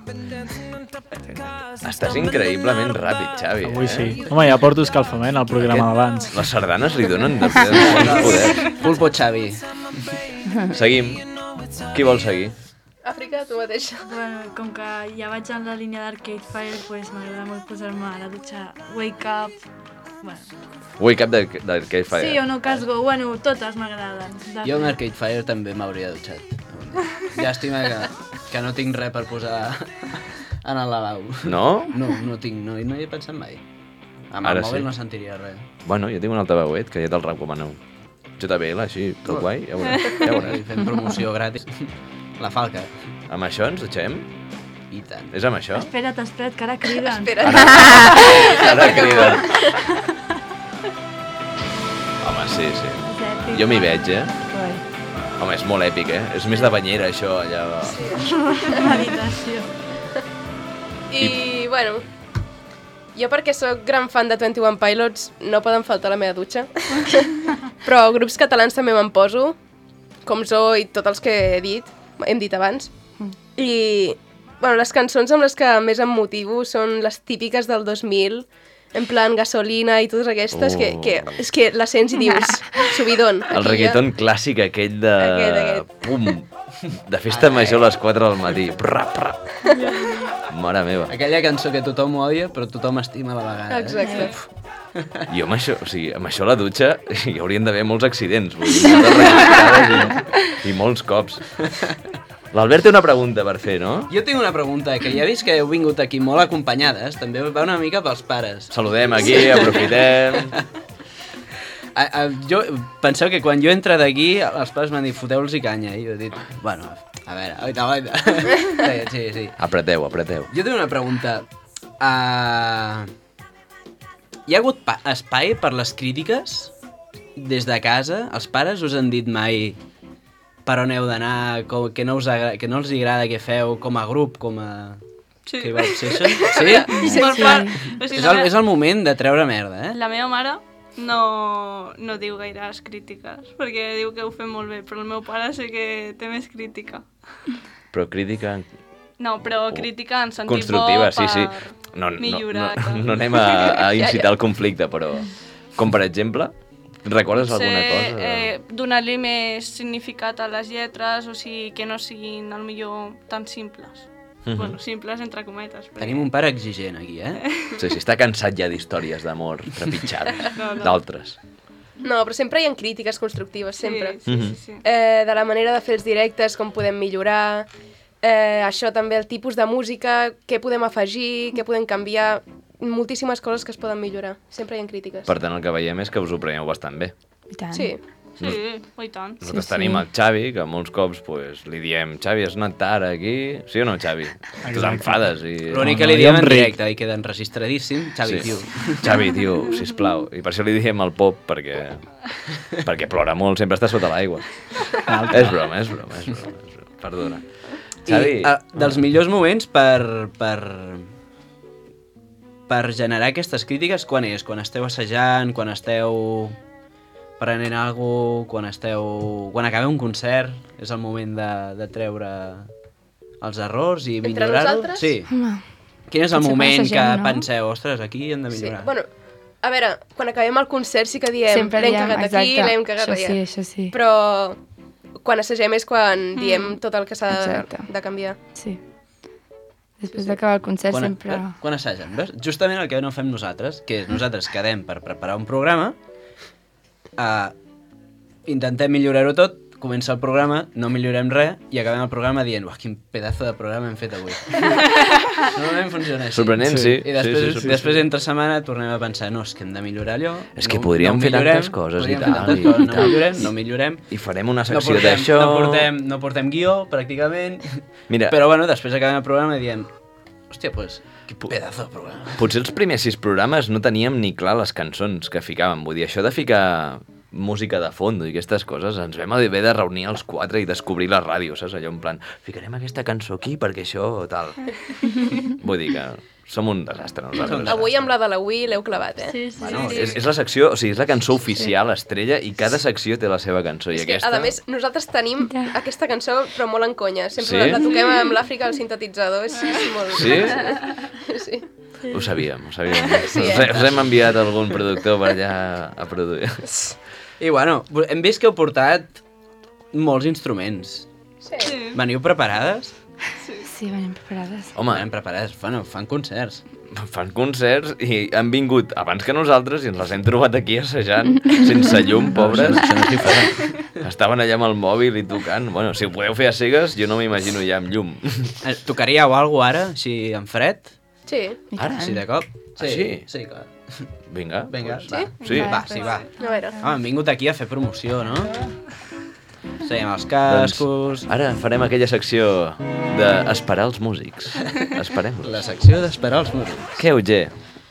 Speaker 4: Estàs increïblement ràpid, Xavi.
Speaker 9: Avui
Speaker 4: eh?
Speaker 9: sí. Home, ja porto escalfament al programa d'abans.
Speaker 4: Les sardanes li donen de de poder.
Speaker 3: Pulpo Xavi.
Speaker 4: Seguim. Qui vol seguir?
Speaker 5: Àfrica, tu mateix.
Speaker 8: Bueno, com que ja vaig en la línia d'Arcade Fire, pues m'agrada molt posar-me a la dutxa Wake Up. Bueno,
Speaker 4: Wake Up de, de Arcade Fire.
Speaker 8: sí o no Casgo, bueno, totes m'agraden. De
Speaker 3: Jo amb
Speaker 8: fet.
Speaker 3: Arcade Fire també m'hauria dutxat. Llàstima que, que no tinc res per posar en el lavabo.
Speaker 4: No?
Speaker 3: No, no tinc, no, no hi he pensat mai. Amb
Speaker 4: Ara
Speaker 3: el mòbil
Speaker 4: sí.
Speaker 3: no sentiria res.
Speaker 4: Bueno, jo tinc un altaveuet que ja te'l recomano. J B L, així, tot guai, ja veuràs. Ja
Speaker 3: I
Speaker 4: veuràs.
Speaker 3: fent promoció gratis. La falca.
Speaker 4: Amb això ens dutxem?
Speaker 3: I tant.
Speaker 4: És amb això?
Speaker 8: Espera't, espera't, que ara criden.
Speaker 5: Espera.
Speaker 4: Ara crida. Home, sí, sí.
Speaker 8: És èpic.
Speaker 4: Jo m'hi veig, eh?
Speaker 6: Guai.
Speaker 4: Home, és molt èpic, eh? És més de banyera, això, allà.
Speaker 8: Meditació.
Speaker 5: I, bueno, jo perquè sóc gran fan de twenty one Pilots no poden faltar a la meva dutxa. Però grups catalans també me'n poso, com Zo i tots els que he dit, hem dit abans. I, bueno, les cançons amb les que més em motivo són les típiques del dos mil, en plan Gasolina i totes aquestes,
Speaker 4: Oh.
Speaker 5: que, que és que la sents i dius, subidon.
Speaker 4: El
Speaker 5: Aquí
Speaker 4: reggaeton clàssic aquell de...
Speaker 5: Aquest, aquest.
Speaker 4: Pum! De festa major a les quatre del matí. Prra, prra. Mare meva.
Speaker 3: Aquella cançó que tothom odia, però tothom estima a la vegada. Eh?
Speaker 5: Exacte.
Speaker 4: Jo amb això, o sigui, amb això a la dutxa hi haurien d'haver molts accidents, vull dir, moltes registrades i, i molts cops. L'Albert té una pregunta per fer, no?
Speaker 3: Jo tinc una pregunta, que ja he vist que heu vingut aquí molt acompanyades, també va una mica pels pares.
Speaker 4: Saludem aquí, aprofitem...
Speaker 3: A, a, jo, penseu que quan jo entro d'aquí, els pares m'han dit, foteu-los i canya, i jo he dit, bueno, a veure, oita, oita. Sí, sí, sí.
Speaker 4: Apreteu, apreteu.
Speaker 3: Jo tinc una pregunta. Uh, hi ha hagut pa espai per les crítiques des de casa? Els pares us han dit mai per on heu d'anar, com- que, no us agra- que no els agrada què feu com a grup, com a...
Speaker 7: Sí.
Speaker 3: Tribal Obsession? Sí?
Speaker 7: Per part, o sigui,
Speaker 3: És
Speaker 7: la,
Speaker 3: el,
Speaker 7: me
Speaker 3: és el moment de treure merda, eh?
Speaker 7: la meva mare no, no diu gaires crítiques, perquè diu que ho fem molt bé, però el meu pare sé que té més crítica.
Speaker 4: Però crítica...
Speaker 7: No, però crítica en sentit
Speaker 4: constructiva,
Speaker 7: bo per
Speaker 4: sí, sí. No, no,
Speaker 7: millorar.
Speaker 4: no, no, no anem a, a incitar el conflicte, però... Com per exemple, recordes alguna cosa?
Speaker 7: Eh, donar-li més significat a les lletres, o sigui, que no siguin, al millor, tan simples.
Speaker 4: Mhm.
Speaker 7: Bueno, simples entre cometes. Perquè...
Speaker 3: Tenim un pare exigent aquí, eh?
Speaker 4: Sí, sí, està cansat ja d'històries d'amor trepitjades,
Speaker 7: No, no.
Speaker 4: d'altres.
Speaker 5: No, però sempre hi ha crítiques constructives, sempre.
Speaker 7: Sí, sí,
Speaker 4: Mhm.
Speaker 7: sí, sí.
Speaker 5: Eh, de la manera de fer els directes, com podem millorar, eh, això també, el tipus de música, què podem afegir, què podem canviar, moltíssimes coses que es poden millorar. Sempre hi ha crítiques.
Speaker 4: Per tant, el que veiem és que us ho preneu bastant bé.
Speaker 6: I tant.
Speaker 5: Sí.
Speaker 7: Sí, oh, i tant.
Speaker 4: Nosaltres
Speaker 6: Sí, sí.
Speaker 4: tenim el Xavi, que molts cops pues, li diem Xavi, has anat tard aquí? Sí o no, Xavi? Tu t'enfades i...
Speaker 3: L'únic
Speaker 9: No,
Speaker 3: que
Speaker 9: no,
Speaker 3: li
Speaker 9: jo
Speaker 3: diem
Speaker 9: em
Speaker 3: en
Speaker 9: ric.
Speaker 3: directe i queda enregistradíssim, Xavi,
Speaker 4: Sí.
Speaker 3: tio.
Speaker 4: Xavi, tio, sisplau. I per això li diem el pop, perquè, perquè plora molt, sempre està sota l'aigua. És broma, és broma, és broma. És broma. Perdona. Xavi...
Speaker 3: I, uh, dels millors moments per, per, per generar aquestes crítiques, quan és? Quan esteu assajant, quan esteu prenent alguna cosa, quan esteu... Quan acabeu un concert, és el moment de, de treure els errors i
Speaker 5: Entre
Speaker 3: millorar-ho?
Speaker 5: nosaltres?
Speaker 3: Sí.
Speaker 6: Home,
Speaker 3: Quin és el
Speaker 6: potser
Speaker 3: moment
Speaker 6: quan
Speaker 3: que
Speaker 6: assagem, no?
Speaker 3: penseu, ostres, aquí hem de
Speaker 5: Sí.
Speaker 3: millorar?
Speaker 5: Bueno, a veure, quan acabem el concert sí que diem
Speaker 6: sempre
Speaker 5: l'hem
Speaker 6: diem,
Speaker 5: cagat aquí,
Speaker 6: exacte.
Speaker 5: l'hem cagat
Speaker 6: Això
Speaker 5: allà.
Speaker 6: sí, això sí.
Speaker 5: Però quan assagem és quan diem tot el que s'ha de,
Speaker 6: Exacte.
Speaker 5: de canviar.
Speaker 6: Sí. Després d'acabar el concert
Speaker 3: quan,
Speaker 6: sempre...
Speaker 3: eh, quan assagen, veus? Justament el que no fem nosaltres, que és nosaltres quedem per preparar un programa, uh, intentem millorar-ho tot, comença el programa, no millorem res, i acabem el programa dient, uah, quin pedazo de programa hem fet avui. Normalment funciona així.
Speaker 4: Sorprenent, sí.
Speaker 3: I després,
Speaker 4: Sí, sí, sí,
Speaker 3: després entre setmana tornem a pensar, no, és que hem de millorar allò.
Speaker 4: És que
Speaker 3: no,
Speaker 4: podríem
Speaker 3: no
Speaker 4: fer
Speaker 3: millorem,
Speaker 4: tantes coses i
Speaker 3: podríem fer
Speaker 4: tal,
Speaker 3: tantes
Speaker 4: i
Speaker 3: coses, no
Speaker 4: tal.
Speaker 3: millorem, no millorem.
Speaker 4: I farem una
Speaker 3: No
Speaker 4: secció
Speaker 3: portem,
Speaker 4: d'això...
Speaker 3: no, portem, no portem guió, pràcticament.
Speaker 4: Mira,
Speaker 3: Però bueno, després acabem el programa i diem, hòstia, pues, que pedazo de programa.
Speaker 4: potser els primers sis programes no teníem ni clar les cançons que ficàvem. Vull dir, això de ficar música de fondo i aquestes coses, ens vam haver de reunir els quatre i descobrir la ràdio, saps? Allò en plan, ficarem aquesta cançó aquí perquè això, tal. Vull dir que som un desastre nosaltres.
Speaker 5: Avui amb la de la Wii l'heu clavat, eh?
Speaker 8: Sí, sí.
Speaker 4: Bueno, és, és la secció, o sigui, és la cançó oficial, estrella, i cada secció té la seva cançó. I
Speaker 5: És que,
Speaker 4: aquesta...
Speaker 5: a més, nosaltres tenim
Speaker 6: Ja.
Speaker 5: aquesta cançó, però molt en conya. Sempre
Speaker 4: Sí?
Speaker 5: la toquem amb l'Àfrica al sintetitzador. És, és molt...
Speaker 4: Sí?
Speaker 5: Sí.
Speaker 4: Ho sabíem, ho sabíem.
Speaker 5: Sí,
Speaker 4: us,
Speaker 5: eh?
Speaker 4: us hem enviat algun productor per allà a produir.
Speaker 3: I bueno, hem vist que heu portat molts instruments.
Speaker 5: Sí.
Speaker 7: Sí.
Speaker 3: Veniu preparades?
Speaker 6: Sí, venim preparades.
Speaker 4: Home,
Speaker 3: Venim preparades, bueno, fan concerts.
Speaker 4: fan concerts i han vingut abans que nosaltres i ens les hem trobat aquí assajant, sense llum, pobres.
Speaker 3: Això no s'hi fa.
Speaker 4: Estaven allà amb el mòbil i tocant. Bueno, si ho podeu fer a cegues, jo no m'imagino ja amb llum.
Speaker 3: Eh, Tocaríeu alguna cosa ara, així en fred?
Speaker 5: Sí.
Speaker 6: I
Speaker 4: Ara?
Speaker 6: tant.
Speaker 3: Sí, de cop? Sí,
Speaker 4: Així?
Speaker 3: sí, clar.
Speaker 4: Vinga.
Speaker 3: Vinga,
Speaker 4: doncs,
Speaker 3: va.
Speaker 4: Sí?
Speaker 3: Va, sí, va.
Speaker 5: A veure.
Speaker 3: Home, hem vingut aquí a fer promoció, no? Seiem els cascos...
Speaker 4: Doncs ara farem aquella secció d'esperar els músics. Esperem-los.
Speaker 3: La secció d'esperar els músics.
Speaker 4: Què, Utger?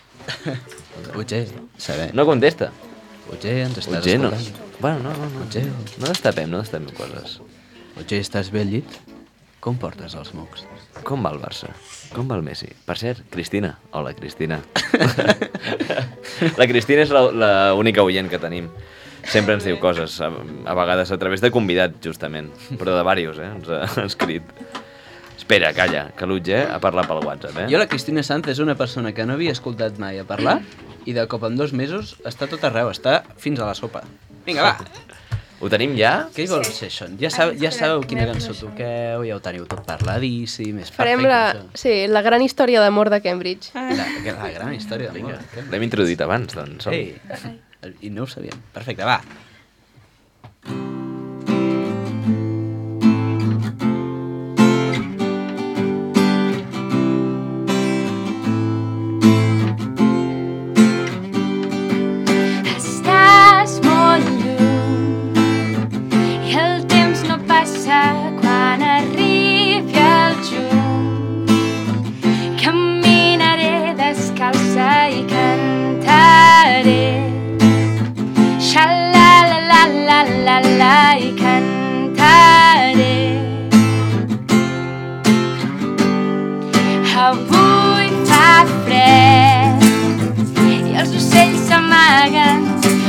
Speaker 3: Utger, saber.
Speaker 4: No contesta.
Speaker 3: Utger, ens estàs
Speaker 4: Utger, no.
Speaker 3: escoltant?
Speaker 4: Bueno, no, no, no.
Speaker 3: Utger.
Speaker 4: No destapem, no destapem coses.
Speaker 3: Utger, estàs bé al llit? Com portes els mocs?
Speaker 4: Com va el Barça? Com va el Messi? Per cert, Cristina. Hola, Cristina. La Cristina és l'única oient que tenim. Sempre ens diu coses, a, a vegades a través de convidat, justament. Però de diversos, eh? Ens ha escrit. Espera, calla, que l'Utger ha parlat pel WhatsApp, eh?
Speaker 3: Jo la Cristina Sanz és una persona que no havia escoltat mai a parlar i de cop en dos mesos està tot arreu, està fins a la sopa. Vinga, va!
Speaker 4: Ho tenim ja?
Speaker 3: Què hi vol ser això? Ja, sab, ja sabeu quina cançó toqueu, ja ho teniu tot parladíssim, és
Speaker 5: Farem
Speaker 3: perfecte,
Speaker 5: la,
Speaker 3: això.
Speaker 5: sí, la gran història d'amor de Cambridge.
Speaker 3: La, la gran història d'amor.
Speaker 4: L'hem introduït abans, doncs. Som.
Speaker 3: Ei, i no ho sabíem. Perfecte, va.
Speaker 11: Estàs molt lluny i el temps no passa quan arribi el juny. Caminaré descalça i cantaré. Xa-la-la-la-la-la i cantaré. Avui fa fred i els ocells s'amaguen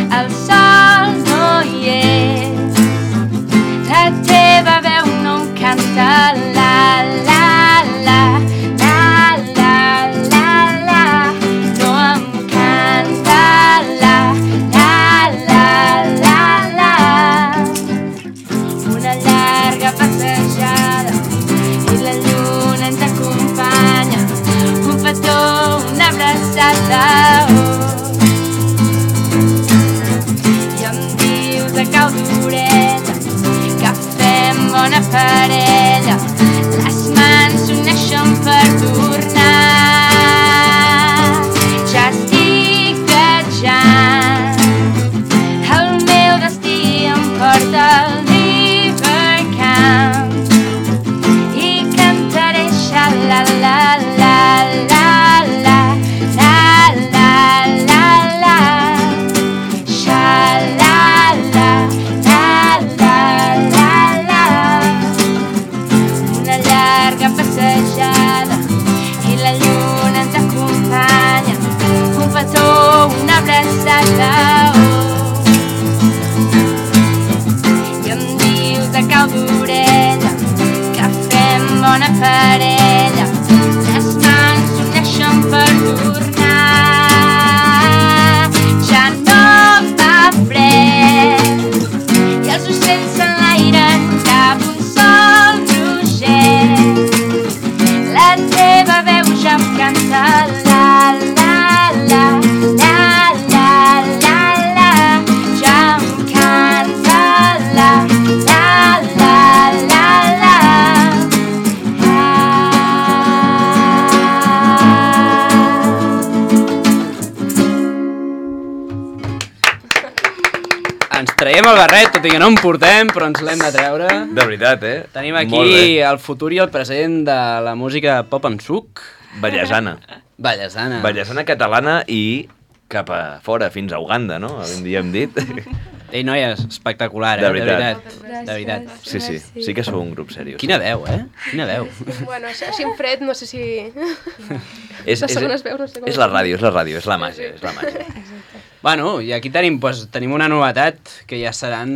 Speaker 3: traiem el barret, tot i que no en portem, però ens l'hem de treure.
Speaker 4: De veritat, eh?
Speaker 3: Tenim aquí el futur i el present de la música pop amb suc.
Speaker 4: Vallesana.
Speaker 3: Vallesana.
Speaker 4: Vallesana catalana i cap a fora, fins a Uganda, no? Un dia hem dit.
Speaker 3: Ei, noies, espectacular, eh?
Speaker 4: De veritat.
Speaker 3: De veritat. De veritat.
Speaker 4: Sí, sí, sí que sou un grup seriós.
Speaker 3: Quina veu, eh? Quina veu.
Speaker 5: Bueno, així en fred, no sé si...
Speaker 4: És,
Speaker 5: Les segones veus, no sé com...
Speaker 4: és la ràdio, és la ràdio, és la màgia, és la màgia.
Speaker 3: Bueno, i aquí tenim, pues, tenim una novetat que ja seran...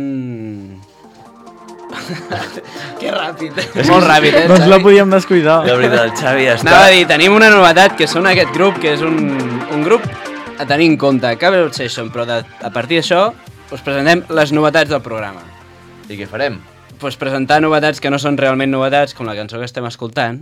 Speaker 3: Que ràpid, eh? Molt ràpid, eh,
Speaker 9: No ens la podíem descuidar.
Speaker 4: De veritat, el Xavi està...
Speaker 3: Anava a dir, tenim una novetat que són aquest grup, que és un, un grup a tenir en compte, Cable Obsession, però de, a partir d'això us presentem les novetats del programa.
Speaker 4: I què farem?
Speaker 3: Pues presentar novetats que no són realment novetats, com la cançó que estem escoltant.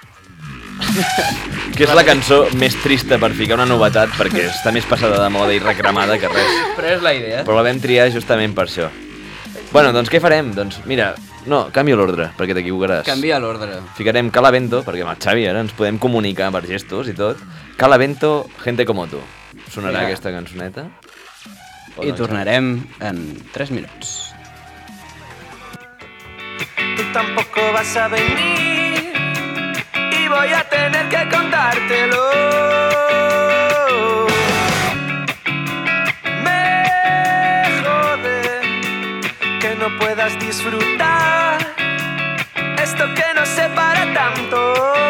Speaker 4: Que és la cançó més trista per ficar una novetat, perquè està més passada de moda i recramada que res.
Speaker 3: Però és la idea.
Speaker 4: Però la vam triar justament per això. Bueno, doncs què farem? Doncs mira, no, canvio l'ordre, perquè t'equivocaràs.
Speaker 3: Canvia l'ordre.
Speaker 4: Ficarem Calavento, perquè amb el Xavi ara ens podem comunicar per gestos i tot. Calavento, Gente Como Tu. Sonarà
Speaker 3: Mira.
Speaker 4: aquesta cançoneta? O
Speaker 3: I
Speaker 4: no,
Speaker 3: tornarem en tres minuts.
Speaker 12: Tú tampoco vas a venir y voy a tener que contártelo. Me jode que no puedas disfrutar esto que nos separa tanto.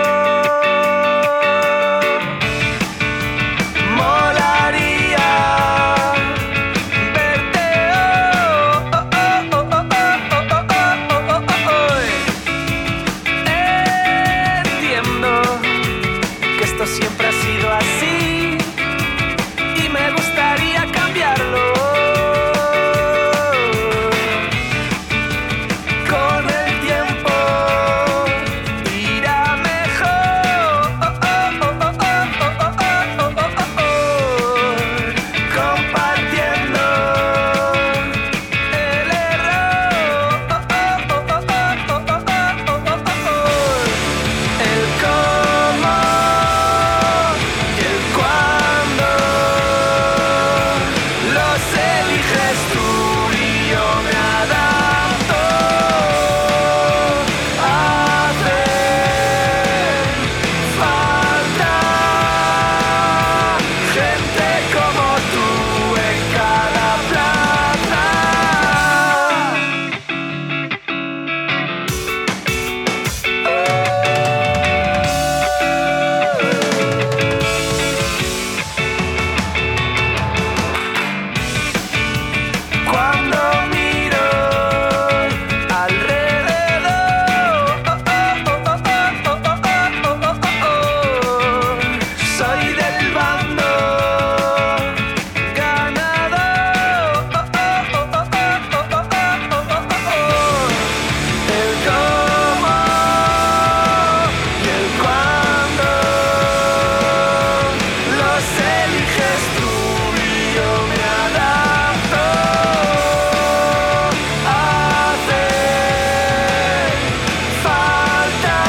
Speaker 12: Molaría verte oh, oh, oh, oh, oh, oh, oh, oh, oh, oh, oh. Entiendo que esto siempre ha sido así y me gustaría cambiarlo. Con el tiempo irá mejor, oh, oh, oh, oh, oh, oh, oh, oh, oh, oh. Compartiendo el error, oh, oh, oh, oh, oh, oh, oh, oh, oh, oh. El cómo y el cuándo los eliges tú y yo me adapto. Hace falta gente como tú en cada plaza. Cuando miro alrededor, oh, oh, oh, oh, oh, oh, oh, oh, oh, soy del bando ganador. Oh, oh, oh, oh, oh, oh, oh, oh, oh. El cómo y el cuándo los eliges tú y yo me adapto. Hace falta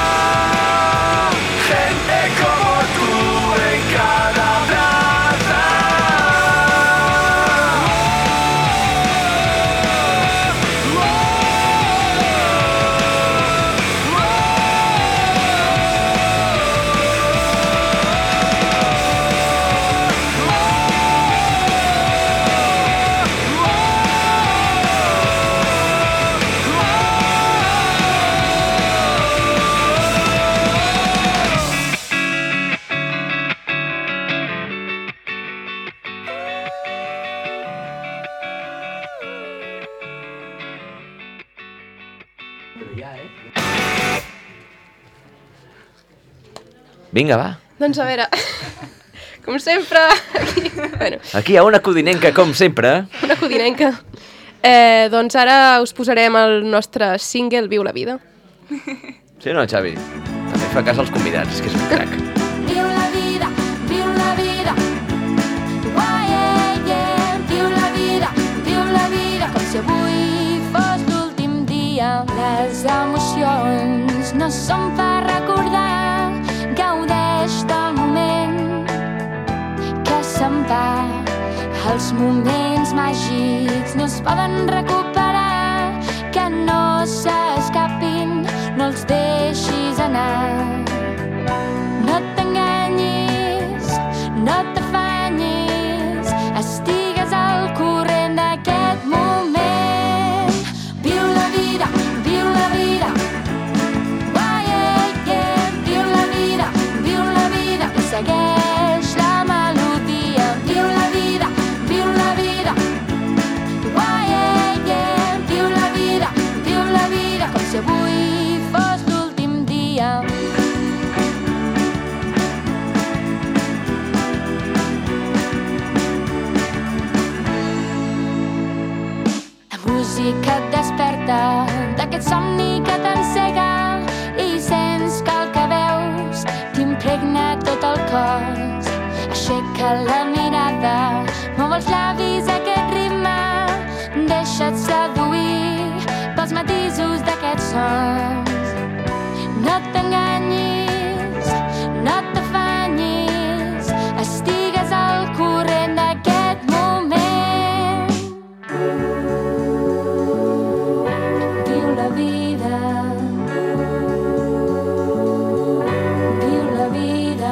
Speaker 12: gente como tú en cada plaza.
Speaker 4: Vinga, va.
Speaker 5: Doncs a veure, com sempre, aquí, bueno,
Speaker 4: Aquí hi ha una codinenca, com sempre.
Speaker 5: una codinenca. Eh, doncs ara us posarem el nostre single Viu la vida.
Speaker 4: Sí o no, Xavi? També fa cas als convidats, és que és un crac.
Speaker 11: Viu la vida, viu la vida. Uai, yeah, yeah. Viu la vida, viu la vida. Com si avui fos l'últim dia. Les emocions no són per recordar. Gaudeix del moment que se'n va. Els moments màgics amics no es poden recuperar, que no s'escapin, no els deixis anar. No t'enganyis, no t'afanyis, estigues al corrent d'aquest moment. Viu la vida, viu la vida, oh yeah, yeah. Viu la vida, viu la vida, i segueix la melodia. Viu la vida, viu la vida, oh yeah, yeah. Viu la vida, viu la vida, com si avui fos l'últim dia. La música et desperta d'aquest somni que t'encega i sents que el que veus t'impregna tot el cos. Aixeca la mirada, mou els llavis a aquest ritme, deixa't seduir pels matisos d'aquests sons. No t'enganyis, no t'afanyis, estigues al corrent d'aquest moment. Viu la vida, viu la vida.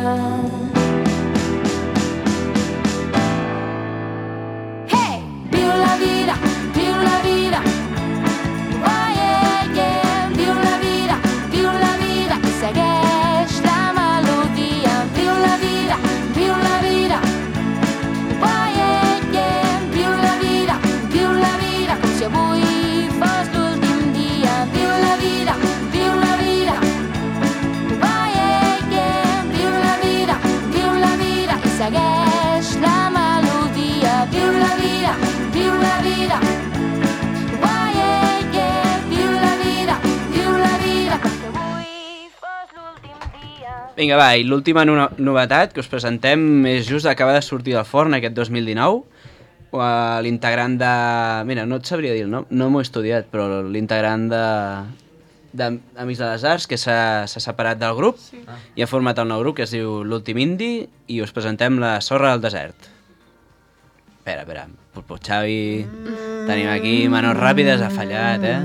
Speaker 11: Hey! Viu la vida, viu la vida, oh yeah, yeah. Viu la vida, viu la vida, i segueix la melodia. Viu la vida, viu la vida, oh yeah, yeah. Viu la vida, viu la vida, com si avui fos l'últim dia. Viu la vida, viu la vida, oh yeah, yeah. Viu la vida, viu la vida, i segueix la melodia. Viu la vida, viu la vida, oh yeah, yeah. Viu la vida, viu la vida, com si avui fos l'últim dia.
Speaker 3: Vinga, va, i l'última no novetat que us presentem és just acaba de sortir del forn aquest dos mil dinou. Uh, l'integrant de... Mira, no et sabria dir el nom, no m'ho he estudiat, però l'integrant de... d'Amics de les Arts, que s'ha s'ha separat del grup, sí. I ha format el nou grup que es diu l'Últim Indi, i us presentem la Sorra del Desert. Espera, espera, Pulpo Xavi, tenim aquí manos ràpides, ha fallat, eh?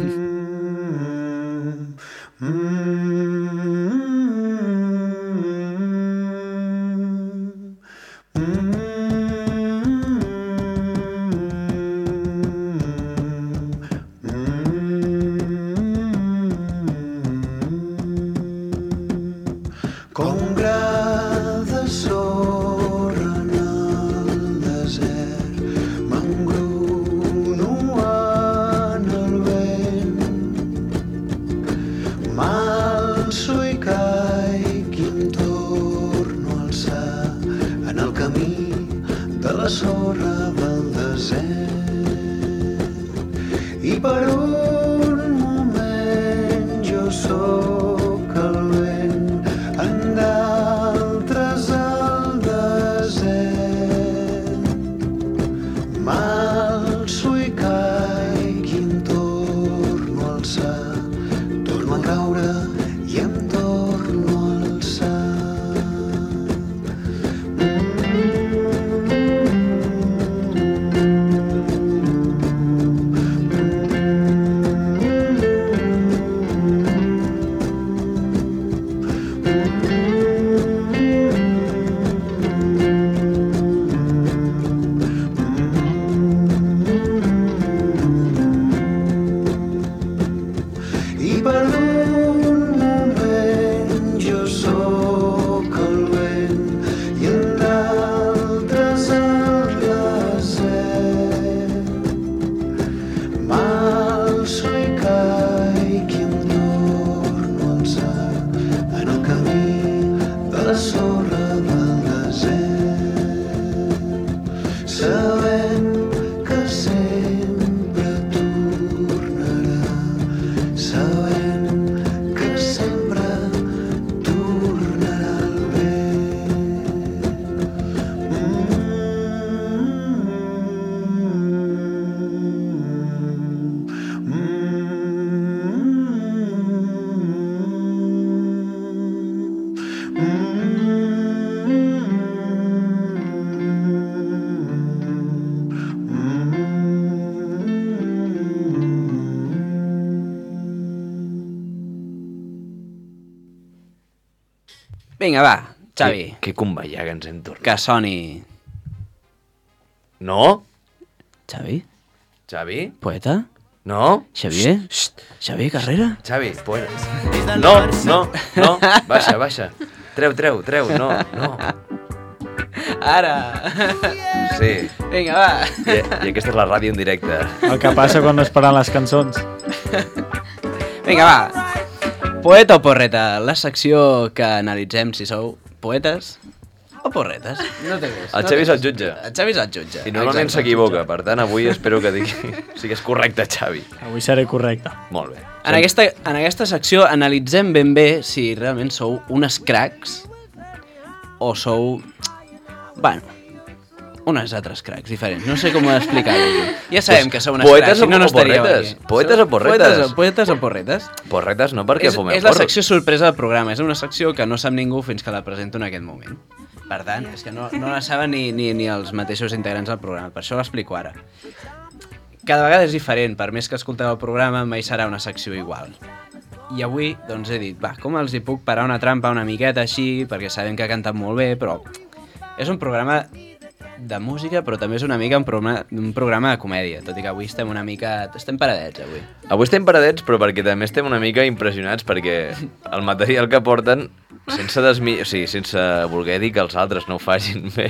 Speaker 10: Com un gra de sorra en el desert, m'engruno en el vent, m'alço i caic i em torno a alçar en el camí de la sorra del desert. I per un moment jo sóc el vent, en d'altres al desert. M'alço i caic i em torno a alçar, torno a caure i em torno a alçar. I per un moment jo sóc el vent i en d'altres el desert. M'alço i caic i em torno a alçar en el camí de la sorra del desert, sabent que sempre tornarà, sabent que sempre tornarà el vent. Mm-hmm.
Speaker 3: Vinga, va, Xavi.
Speaker 4: Que, que convallar que ens hem tornat.
Speaker 3: Que soni...
Speaker 4: No?
Speaker 3: Xavi?
Speaker 4: Xavi?
Speaker 3: Poeta?
Speaker 4: No?
Speaker 3: Xavier? Xavier Carrera?
Speaker 4: Xavi, poeta. No, no, no. Baixa, baixa. Treu, treu, treu. No, no.
Speaker 3: Ara!
Speaker 4: Sí.
Speaker 3: Vinga, va.
Speaker 4: I, I aquesta és la ràdio en directe.
Speaker 9: El que passa quan no es paren les cançons.
Speaker 3: Vinga, va. Poeta o porreta? La secció que analitzem si sou poetes o porretes. No té més.
Speaker 4: El Xavi és el jutge.
Speaker 3: El Xavi és el jutge.
Speaker 4: I normalment s'equivoca, per tant, avui espero que digui... sigues correcte, Xavi.
Speaker 9: Avui seré correcte.
Speaker 4: Molt bé.
Speaker 3: En aquesta, en aquesta secció analitzem ben bé si realment sou unes cracs o sou... Bueno, unes altres cracs diferents. No sé com explicar-ho. Ja sabem que sou unes
Speaker 4: Poetes
Speaker 3: cracs, si no, no
Speaker 4: o
Speaker 3: estaríeu
Speaker 4: porretes?
Speaker 3: aquí.
Speaker 4: Poetes o porretes?
Speaker 3: Poetes o, poetes o porretes?
Speaker 4: Porretes no, perquè
Speaker 3: És,
Speaker 4: fumeu
Speaker 3: és la
Speaker 4: porros.
Speaker 3: secció sorpresa del programa. És una secció que no sap ningú fins que la presento en aquest moment. Per tant, és que no, no la saben ni, ni, ni els mateixos integrants del programa. Per això l'explico ara. Cada vegada és diferent. Per més que escolteu el programa, mai serà una secció igual. I avui, doncs, he dit, va, com els hi puc parar una trampa una miqueta així, perquè sabem que ha cantat molt bé, però és un programa de música, però també és una mica un programa, un programa de comèdia, tot i que avui estem una mica... estem paradets, avui.
Speaker 4: Avui estem paradets, però perquè també estem una mica impressionats, perquè el material que porten, sense, desmi... o sigui, sense voler dir que els altres no ho facin bé,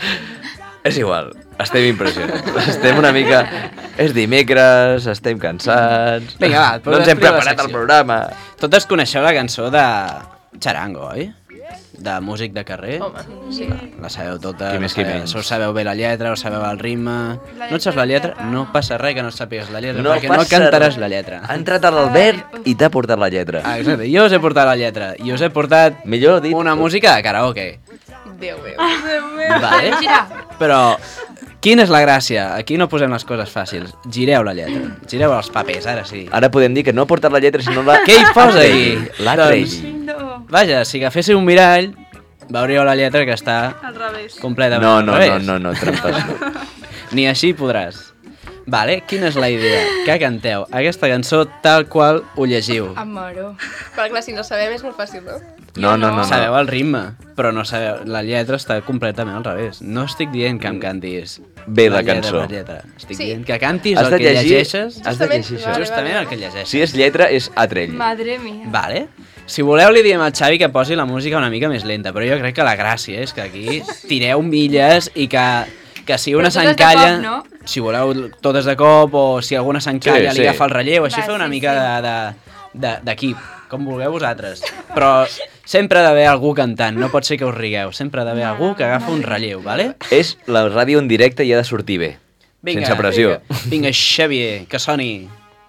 Speaker 4: és igual, estem impressionats. Estem una mica... És dimecres, estem cansats...
Speaker 3: Vinga, va,
Speaker 4: no ens hem preparat el programa.
Speaker 3: Totes coneixeu la cançó de Charango, oi? De músic de carrer.
Speaker 5: Home, sí.
Speaker 3: La sabeu tota.
Speaker 4: Qui més, qui menys.
Speaker 3: Us sabeu bé la lletra, us sabeu el ritme... No et saps la lletra? No passa res que no sàpigues la lletra,
Speaker 4: No
Speaker 3: perquè no
Speaker 4: passa
Speaker 3: cantaràs
Speaker 4: res.
Speaker 3: la lletra.
Speaker 4: Ha entrat l'Albert i t'ha portat la lletra.
Speaker 3: Ah, exacte, jo us he portat la lletra i us he portat
Speaker 4: Millor dit.
Speaker 3: una música de karaoke.
Speaker 5: Déu meu.
Speaker 3: Vale? Però quina és la gràcia? Aquí no posem les coses fàcils. Gireu la lletra. Gireu els papers, ara sí.
Speaker 4: Ara podem dir que no ha portat la lletra, sinó la...
Speaker 3: Què hi posa ahí?
Speaker 4: La
Speaker 3: Doncs, vaja, si agaféssiu un mirall, veuríeu la lletra que està
Speaker 7: Al revés.
Speaker 3: completament
Speaker 4: No,
Speaker 3: al
Speaker 4: no,
Speaker 3: revés.
Speaker 4: no, no, no, trampes.
Speaker 3: Ni així podràs. Vale, quina és la idea? Que canteu aquesta cançó tal qual ho llegiu.
Speaker 6: Em moro.
Speaker 5: Però clar, si no sabem és molt fàcil, no?
Speaker 4: No, no, no. no.
Speaker 3: Sabeu el ritme, però no sabeu... La lletra està completament al revés. No estic dient que em cantis
Speaker 4: Bé la
Speaker 3: lletra
Speaker 4: cançó.
Speaker 3: per lletra. Estic
Speaker 5: Sí.
Speaker 3: dient que cantis
Speaker 4: Has
Speaker 3: el
Speaker 4: de
Speaker 3: que
Speaker 4: llegir-
Speaker 3: llegeixes.
Speaker 4: has de llegir això.
Speaker 3: Justament el que llegeixes.
Speaker 4: Si és lletra, és atrell.
Speaker 6: Madre mia.
Speaker 3: Vale. Si voleu li diem al Xavi que posi la música una mica més lenta, però jo crec que la gràcia és que aquí tireu milles i que, que si una
Speaker 6: Però totes de
Speaker 3: s'encalla...
Speaker 6: cop, no?
Speaker 3: Si voleu totes de cop o si alguna s'encalla
Speaker 4: Sí,
Speaker 3: li
Speaker 4: sí.
Speaker 3: agafa el relleu, així
Speaker 6: Va,
Speaker 3: feu una
Speaker 6: sí,
Speaker 3: mica
Speaker 6: sí.
Speaker 3: de- de- de- d'equip, com vulgueu vosaltres. Però sempre ha d'haver algú cantant, no pot ser que us rigueu, sempre ha d'haver algú que agafa un relleu, vale?
Speaker 4: És la ràdio en directe i ha de sortir bé.
Speaker 3: Vinga,
Speaker 4: sense pressió.
Speaker 3: Vinga, vinga, Xavier, que soni.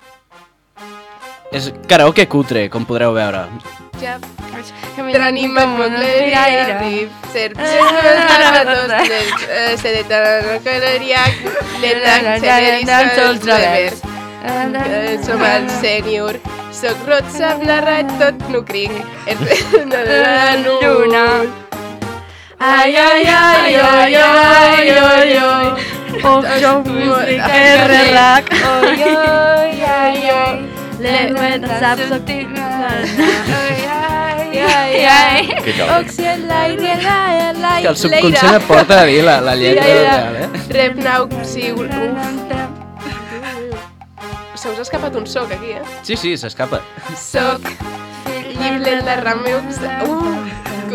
Speaker 3: És karaoke cutre, com podreu veure.
Speaker 5: Ja.
Speaker 6: Tenim
Speaker 5: amb Montleria, Ser se de tan caleriac, de tan xeneris, som el sènior, soc roig amb la rat tot nucric, la lluna.
Speaker 8: Ai, ai, ai, ai, ai, ai, ai. Oh, jo músic, R R A C.
Speaker 6: Oi, oi, ai, ai.
Speaker 8: L'Edwin sap sortir.
Speaker 6: Ai, ai, ai.
Speaker 4: Que calma.
Speaker 5: Oxien l'aire, l'aire, l'aire.
Speaker 3: Que el subconscient et porta a dir la, la lletra real, eh?
Speaker 5: Repnau, sí, uf. Se us ha escapat un soc aquí, eh?
Speaker 3: Sí, sí, s'escapa.
Speaker 5: Soc llibre de rameu. Uh,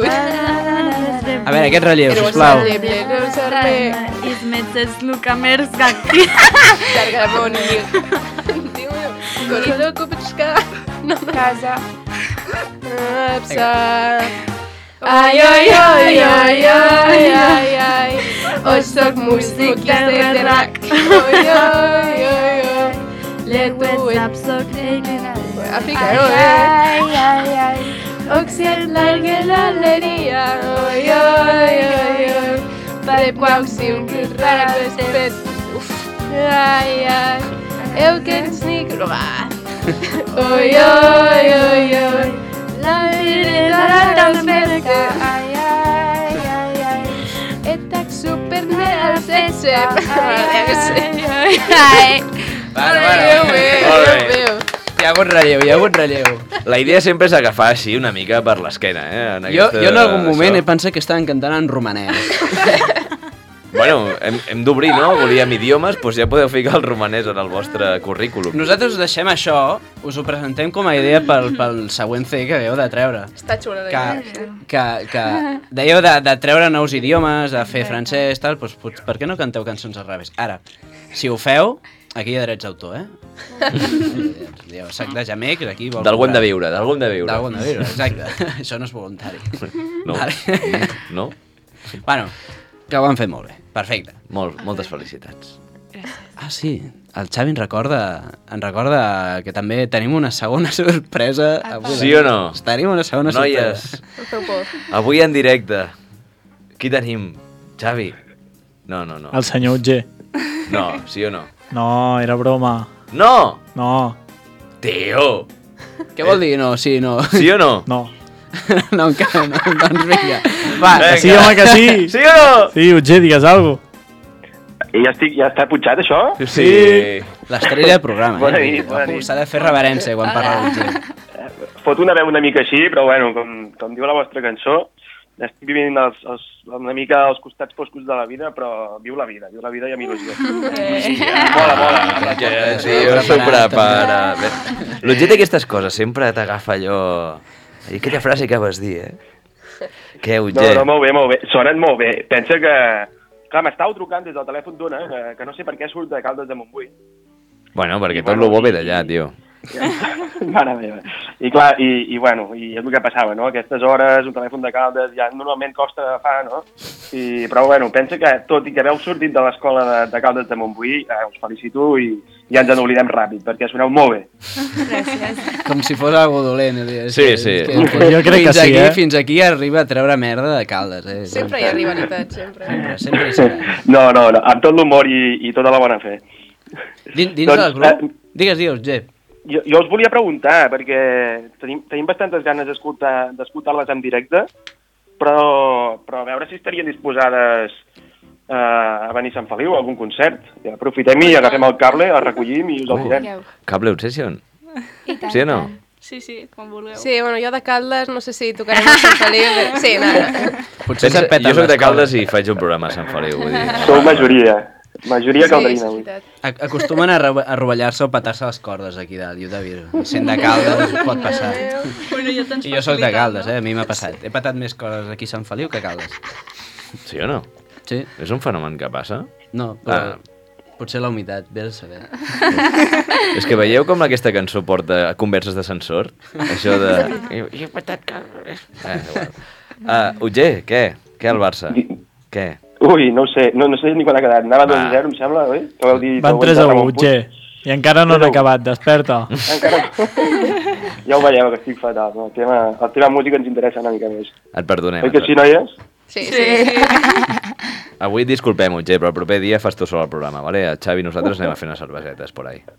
Speaker 3: A veure, aquest relleu, sisplau.
Speaker 8: Ich mit es Luca Merzgaki.
Speaker 5: Gargamoni. Color Kupitska.
Speaker 6: Casa.
Speaker 5: Apsa. Ai, ai, ai, ai, ai, ai, ai. O soc músic de rac. Ai, ai, ai, ai.
Speaker 8: L'Edwin sap sortir.
Speaker 5: Africano, eh?
Speaker 6: Ai, ai, ai.
Speaker 5: Oxien l'aire, l'aleria. Ai, ai, ai, ai. Per qual si un rac respet. Uf. Ai, ai. Eu que ets negro. Oi, oi, oi, oi. La vida tan cerca.
Speaker 6: Ai, ai, ai, ai.
Speaker 5: Etak super nel sense.
Speaker 6: Ai, ai.
Speaker 3: Bueno,
Speaker 5: Déu meu,
Speaker 3: Molt
Speaker 5: Déu
Speaker 3: bé.
Speaker 5: meu.
Speaker 3: Hi ha hagut relleu, hi ha hagut relleu.
Speaker 4: La idea sempre és agafar així una mica per l'esquena, eh? En
Speaker 3: Jo,
Speaker 4: aquesta-
Speaker 3: jo en algun moment
Speaker 4: això.
Speaker 3: he pensat que estaven cantant en romanès.
Speaker 4: Bueno, hem, hem d'obrir, no? Volíem idiomes, doncs ja podeu ficar el romanès en el vostre currículum.
Speaker 3: Nosaltres us deixem això, us ho presentem com a idea pel, pel següent C que hagueu de treure.
Speaker 5: Està xula la
Speaker 3: Que,
Speaker 5: idea.
Speaker 3: que, que dèieu de, de treure nous idiomes, de fer francès, tal, doncs, pot- per què no canteu cançons al revés? Ara, si ho feu, aquí hi ha drets d'autor, eh? Dieu, sac de gemecs, aquí vol...
Speaker 4: D'algú hem de
Speaker 3: cobrar.
Speaker 4: viure, d'algú hem de viure.
Speaker 3: D'algú hem de viure, exacte. Això no és voluntari.
Speaker 4: No?
Speaker 3: Vale.
Speaker 4: No?
Speaker 3: Bueno, que ho han fet molt bé. Perfecte.
Speaker 4: Molt, moltes felicitats.
Speaker 3: Ah, sí. El Xavi ens recorda, ens recorda que també tenim una segona sorpresa. Avui.
Speaker 4: Sí o no?
Speaker 3: Tenim una segona
Speaker 4: Noies,
Speaker 3: sorpresa.
Speaker 4: avui en directe, qui tenim? Xavi? No, no, no.
Speaker 9: El senyor Utger.
Speaker 4: No, sí o no?
Speaker 9: No, era broma.
Speaker 4: No!
Speaker 9: No.
Speaker 4: Tio!
Speaker 3: Què vol dir no? Sí, no.
Speaker 4: Sí o no?
Speaker 9: No.
Speaker 3: No, encara no. Doncs vinga. Va,
Speaker 9: Que sí, home, que sí.
Speaker 4: Sí o no?
Speaker 9: Sí, Utger, digues alguna cosa.
Speaker 13: I ja, estic, ja està punxat, això?
Speaker 4: Sí.
Speaker 3: L'estrella del programa.
Speaker 13: Bona
Speaker 3: eh?
Speaker 13: nit, bona nit.
Speaker 3: S'ha de fer reverència quan parla d'Utger.
Speaker 13: Fot una veu una mica així, però bueno, com, com diu la vostra cançó, estic vivint els, els, una mica als costats foscos de la vida, però viu la vida, viu la vida i amb il·lusió. Sí, mola, mola.
Speaker 4: Que sí, jo s'ho prepara. L'Utger té aquestes coses, sempre t'agafa allò... I aquella frase que vas dir, eh? Què,
Speaker 13: No,
Speaker 4: Utger?
Speaker 13: no, molt bé, molt bé. Sonen molt bé. Pensa que... Clar, m'estàu trucant des del telèfon d'una, que, que no sé per què surt de Caldes de Montbui.
Speaker 4: Bueno, perquè tot lo bo ve d'allà, tio.
Speaker 13: Mare meva. I clar, i, i bueno, i és el que passava, no? Aquestes hores, un telèfon de Caldes, ja normalment costa agafar, no? I, però bueno, pensa que tot i que haveu sortit de l'escola de, de Caldes de Montbui, eh, us felicito i ja ens n'oblidem ràpid, perquè soneu molt bé.
Speaker 3: Com si fos algo dolent. És
Speaker 4: Sí,
Speaker 3: que,
Speaker 4: sí.
Speaker 3: És que, que,
Speaker 9: Jo crec que
Speaker 3: fins
Speaker 9: sí,
Speaker 3: aquí,
Speaker 9: eh?
Speaker 3: Fins aquí arriba a treure merda de Caldes. Eh?
Speaker 5: Sempre hi ha rivalitat, sempre.
Speaker 3: Sempre, sempre hi serà.
Speaker 13: No, no, no, amb tot l'humor i, i tota la bona fe.
Speaker 3: Dins, dins
Speaker 13: Doncs,
Speaker 3: del grup?
Speaker 13: eh,
Speaker 3: Digues, digues, Jep.
Speaker 13: Jo, jo us volia preguntar, perquè tenim, tenim bastantes ganes d'escoltar- d'escoltar-les en directe, però, però a veure si estarien disposades eh, a venir a Sant Feliu, a algun concert. Ja, aprofitem i agafem el cable, el recollim i us el tirem.
Speaker 4: Cable Obsession?
Speaker 7: I tant,
Speaker 4: Sí o no?
Speaker 7: Sí, sí, quan vulgueu.
Speaker 5: Sí, bueno, jo de Caldes no sé si tocarem a Sant Feliu. però- Sí, nada.
Speaker 3: Potser
Speaker 4: Pensa,
Speaker 3: se't peten
Speaker 4: jo soc de
Speaker 3: les
Speaker 4: Caldes i faig un programa a Sant Feliu. Vull dir.
Speaker 13: Sou majoria. Majoria
Speaker 5: Sí,
Speaker 13: calderina
Speaker 5: és
Speaker 13: avui.
Speaker 5: veritat.
Speaker 3: A- Acostumen a, ro- a rovellar-se o petar-se les cordes aquí dalt, jo t'aviso. Sent de Caldes pot passar.
Speaker 7: Bueno, ja tens
Speaker 3: I jo sóc de
Speaker 7: facilitat,
Speaker 3: Caldes,
Speaker 7: no?
Speaker 3: eh? A mi m'ha passat. He petat més coses aquí a Sant Feliu que a Caldes.
Speaker 4: Sí o no?
Speaker 3: Sí.
Speaker 4: És un fenomen que passa?
Speaker 3: No, però potser la humitat, vés a saber.
Speaker 4: És que veieu com aquesta cançó porta converses d'ascensor? Això de... Jo he patat Caldes... Eh, igual. Uh, Utger, què? Què al Barça? Què?
Speaker 13: Ui, no ho sé, no, no sé ni quan ha quedat. Anava
Speaker 4: Va.
Speaker 13: dos a zero, em sembla, oi? Que vau dir...
Speaker 9: Van
Speaker 13: que
Speaker 9: tres
Speaker 13: vau
Speaker 9: a
Speaker 13: entrar
Speaker 9: u,
Speaker 13: amb un
Speaker 9: Utger. I encara no han acabat, desperta.
Speaker 13: Encara... ja ho veieu, que estic fatal. No? El, tema, el tema música ens interessa una mica més.
Speaker 4: Et perdonem.
Speaker 13: Oi que sí, noies?
Speaker 5: Sí, sí.
Speaker 4: Avui et disculpem, Utger, però el proper dia fas tu sol el programa, vale? El Xavi i nosaltres anem a fer unes cervesetes por ahí.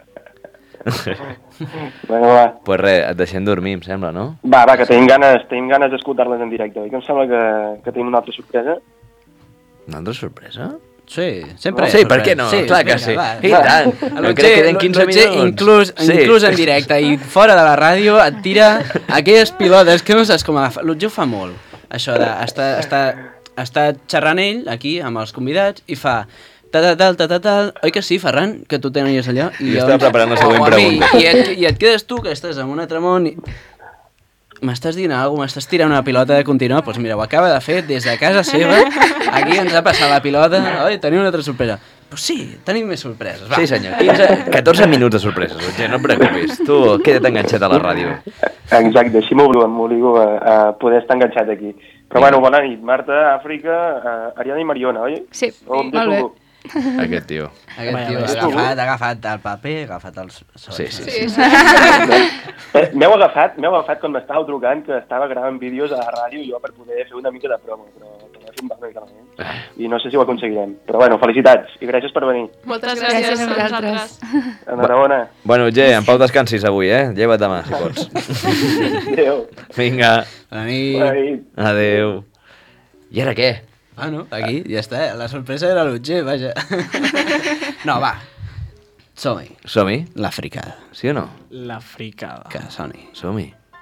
Speaker 13: Bueno, va.
Speaker 4: Pues res, et deixem dormir, em sembla, no?
Speaker 13: Va, va, que tenim ganes, tenim ganes d'escoltar-les en directe. Oi que em sembla que, que tenim una altra sorpresa?
Speaker 4: Una altra sorpresa?
Speaker 3: Sí, sempre
Speaker 4: Sí, per què no? Clar que sí. I tant. Encara queden quinze minuts.
Speaker 3: Inclús,
Speaker 4: Sí.
Speaker 3: inclús en directe i fora de la ràdio et tira aquelles pilotes que no saps com agafar. L'Utger ho fa molt, això de estar, estar, estar xerrant ell aquí amb els convidats i fa ta ta tal, ta ta tal, oi que sí, Ferran, que tu tenies allò?
Speaker 4: Jo estava preparant la següent
Speaker 3: o a mi,
Speaker 4: pregunta.
Speaker 3: I et, I et quedes tu, que estàs en un altre món i... M'estàs dient alguna cosa, m'estàs tirant una pilota de continuar? Doncs pues mira, ho acaba de fer des de casa seva, aquí ens ha passat la pilota, oi, tenim una altra sorpresa. Doncs pues sí, tenim més sorpreses, va.
Speaker 4: Sí, senyor. quinze, catorze minuts de sorpreses, Utger, no et preocupis. Tu queda't enganxat a la ràdio.
Speaker 13: Exacte, així m'obligo, m'obligo a, a poder estar enganxat aquí. Però bueno, bona nit. Marta, Àfrica, uh, Ariana i Mariona, oi?
Speaker 6: Sí,
Speaker 13: O em
Speaker 6: molt
Speaker 13: deixo
Speaker 6: bé.
Speaker 13: algú?
Speaker 4: Aquest tio.
Speaker 3: Aquest
Speaker 9: Vaja,
Speaker 3: tio ha
Speaker 9: vaja.
Speaker 3: agafat, ha agafat el paper, ha agafat els sons.
Speaker 4: Sí, sí,
Speaker 5: Sí,
Speaker 4: sí.
Speaker 5: sí.
Speaker 13: Eh, M'heu agafat, m'heu agafat quan m'estàveu trucant que estava gravant vídeos a la ràdio jo per poder fer una mica de promo, però el telèfon va una mica malament. I no sé si ho aconseguirem. Però bueno, felicitats i gràcies per venir.
Speaker 5: Moltes
Speaker 7: Gràcies
Speaker 5: gràcies.
Speaker 7: a
Speaker 6: a
Speaker 7: vosaltres.
Speaker 13: Enhorabona.
Speaker 4: Bueno, Utger, en pau descansis avui, eh? Lleva't demà, si pots.
Speaker 13: Adéu.
Speaker 4: Vinga,
Speaker 3: A mi...
Speaker 13: Bona nit.
Speaker 4: adeu. I ara què?
Speaker 3: Ah, no, aquí, ja està. La sorpresa era l'Utger, vaja. No, va. Som-hi.
Speaker 4: Som-hi?
Speaker 3: La fricada.
Speaker 4: Sí o no?
Speaker 9: La fricada.
Speaker 3: Que soni.
Speaker 4: Som-hi.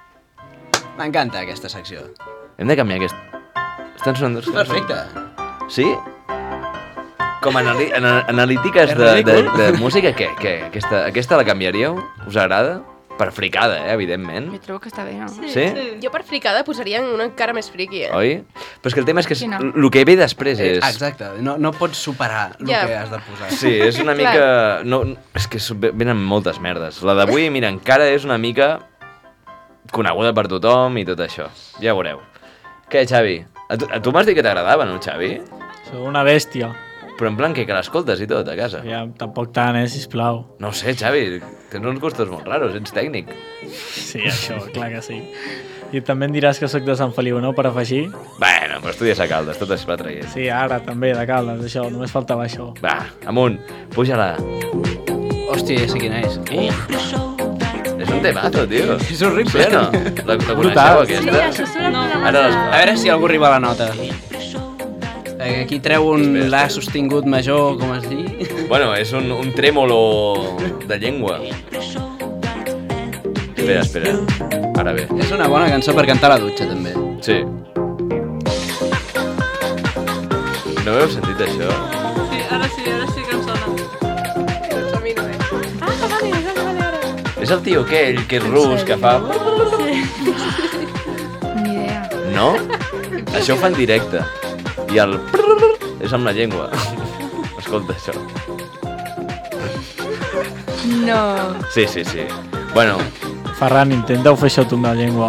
Speaker 3: M'encanta aquesta secció.
Speaker 4: Hem de canviar aquest... Estan sonant dos cançons.
Speaker 3: Perfecte.
Speaker 4: Sí? Com a anali ana analítiques
Speaker 3: És
Speaker 4: de, de,
Speaker 3: ridícul.
Speaker 4: de música, què? què? Aquesta, aquesta la canviaríeu? Us agrada? Per fricada, eh, evidentment.
Speaker 6: Jo trobo que està bé, no?
Speaker 4: Sí? Sí?
Speaker 5: Jo per fricada posaria una encara més friqui, eh?
Speaker 4: Oi? Però és que el tema és que
Speaker 6: Quina?
Speaker 4: el que ve després és...
Speaker 3: Eh, exacte, no, no pots superar el
Speaker 5: Ja.
Speaker 3: que has de posar.
Speaker 4: Sí, és una
Speaker 5: Clar.
Speaker 4: mica... No, és que s- venen moltes merdes. La d'avui, mira, encara és una mica coneguda per tothom i tot això. Ja veureu. Què, Xavi? A tu, a tu m'has dit que t'agradava, no, Xavi?
Speaker 9: Sou una bèstia.
Speaker 4: Però en plan que, que l'escoltes i tot, a casa.
Speaker 9: Ja, tampoc tant, eh, sisplau.
Speaker 4: No ho sé, Xavi, tens uns gustos molt raros, ets tècnic.
Speaker 9: Sí, això, clar que sí. I també em diràs que sóc de Sant Feliu, no?, per afegir.
Speaker 4: Bueno, però estudies a Caldes, tot es va traient.
Speaker 9: Sí, ara també, de Caldes, això, només faltava això.
Speaker 4: Va, amunt, puja-la.
Speaker 3: Hòstia, ja sé quina és.
Speaker 4: És un temazo, tio.
Speaker 3: És horrible.
Speaker 4: Sí o no? La, la coneixeu,
Speaker 9: Brutal.
Speaker 4: aquesta?
Speaker 8: Sí, això sona
Speaker 7: No.
Speaker 8: no.
Speaker 4: Ara les...
Speaker 3: A veure si algú arriba a la nota. Eh, Aquí treu un la sostingut major, com es diu.
Speaker 4: Bueno, és un, un trèmolo de llengua. Espera, espera. Ara bé.
Speaker 3: És una bona cançó per cantar a la dutxa, també.
Speaker 4: Sí. No heu sentit això?
Speaker 7: Sí, ara sí, ara sí que em sona.
Speaker 5: Doncs a mi no, eh? Ah, vale, vale, vale, ara.
Speaker 4: És el tio aquell que és rus, que fa...
Speaker 6: Ni idea.
Speaker 4: No? Això ho fa en directe. I el... és amb la llengua. Escolta això.
Speaker 6: No.
Speaker 4: Sí, sí, sí. Bueno,
Speaker 9: Ferran, intenta-ho fer això tu amb la llengua.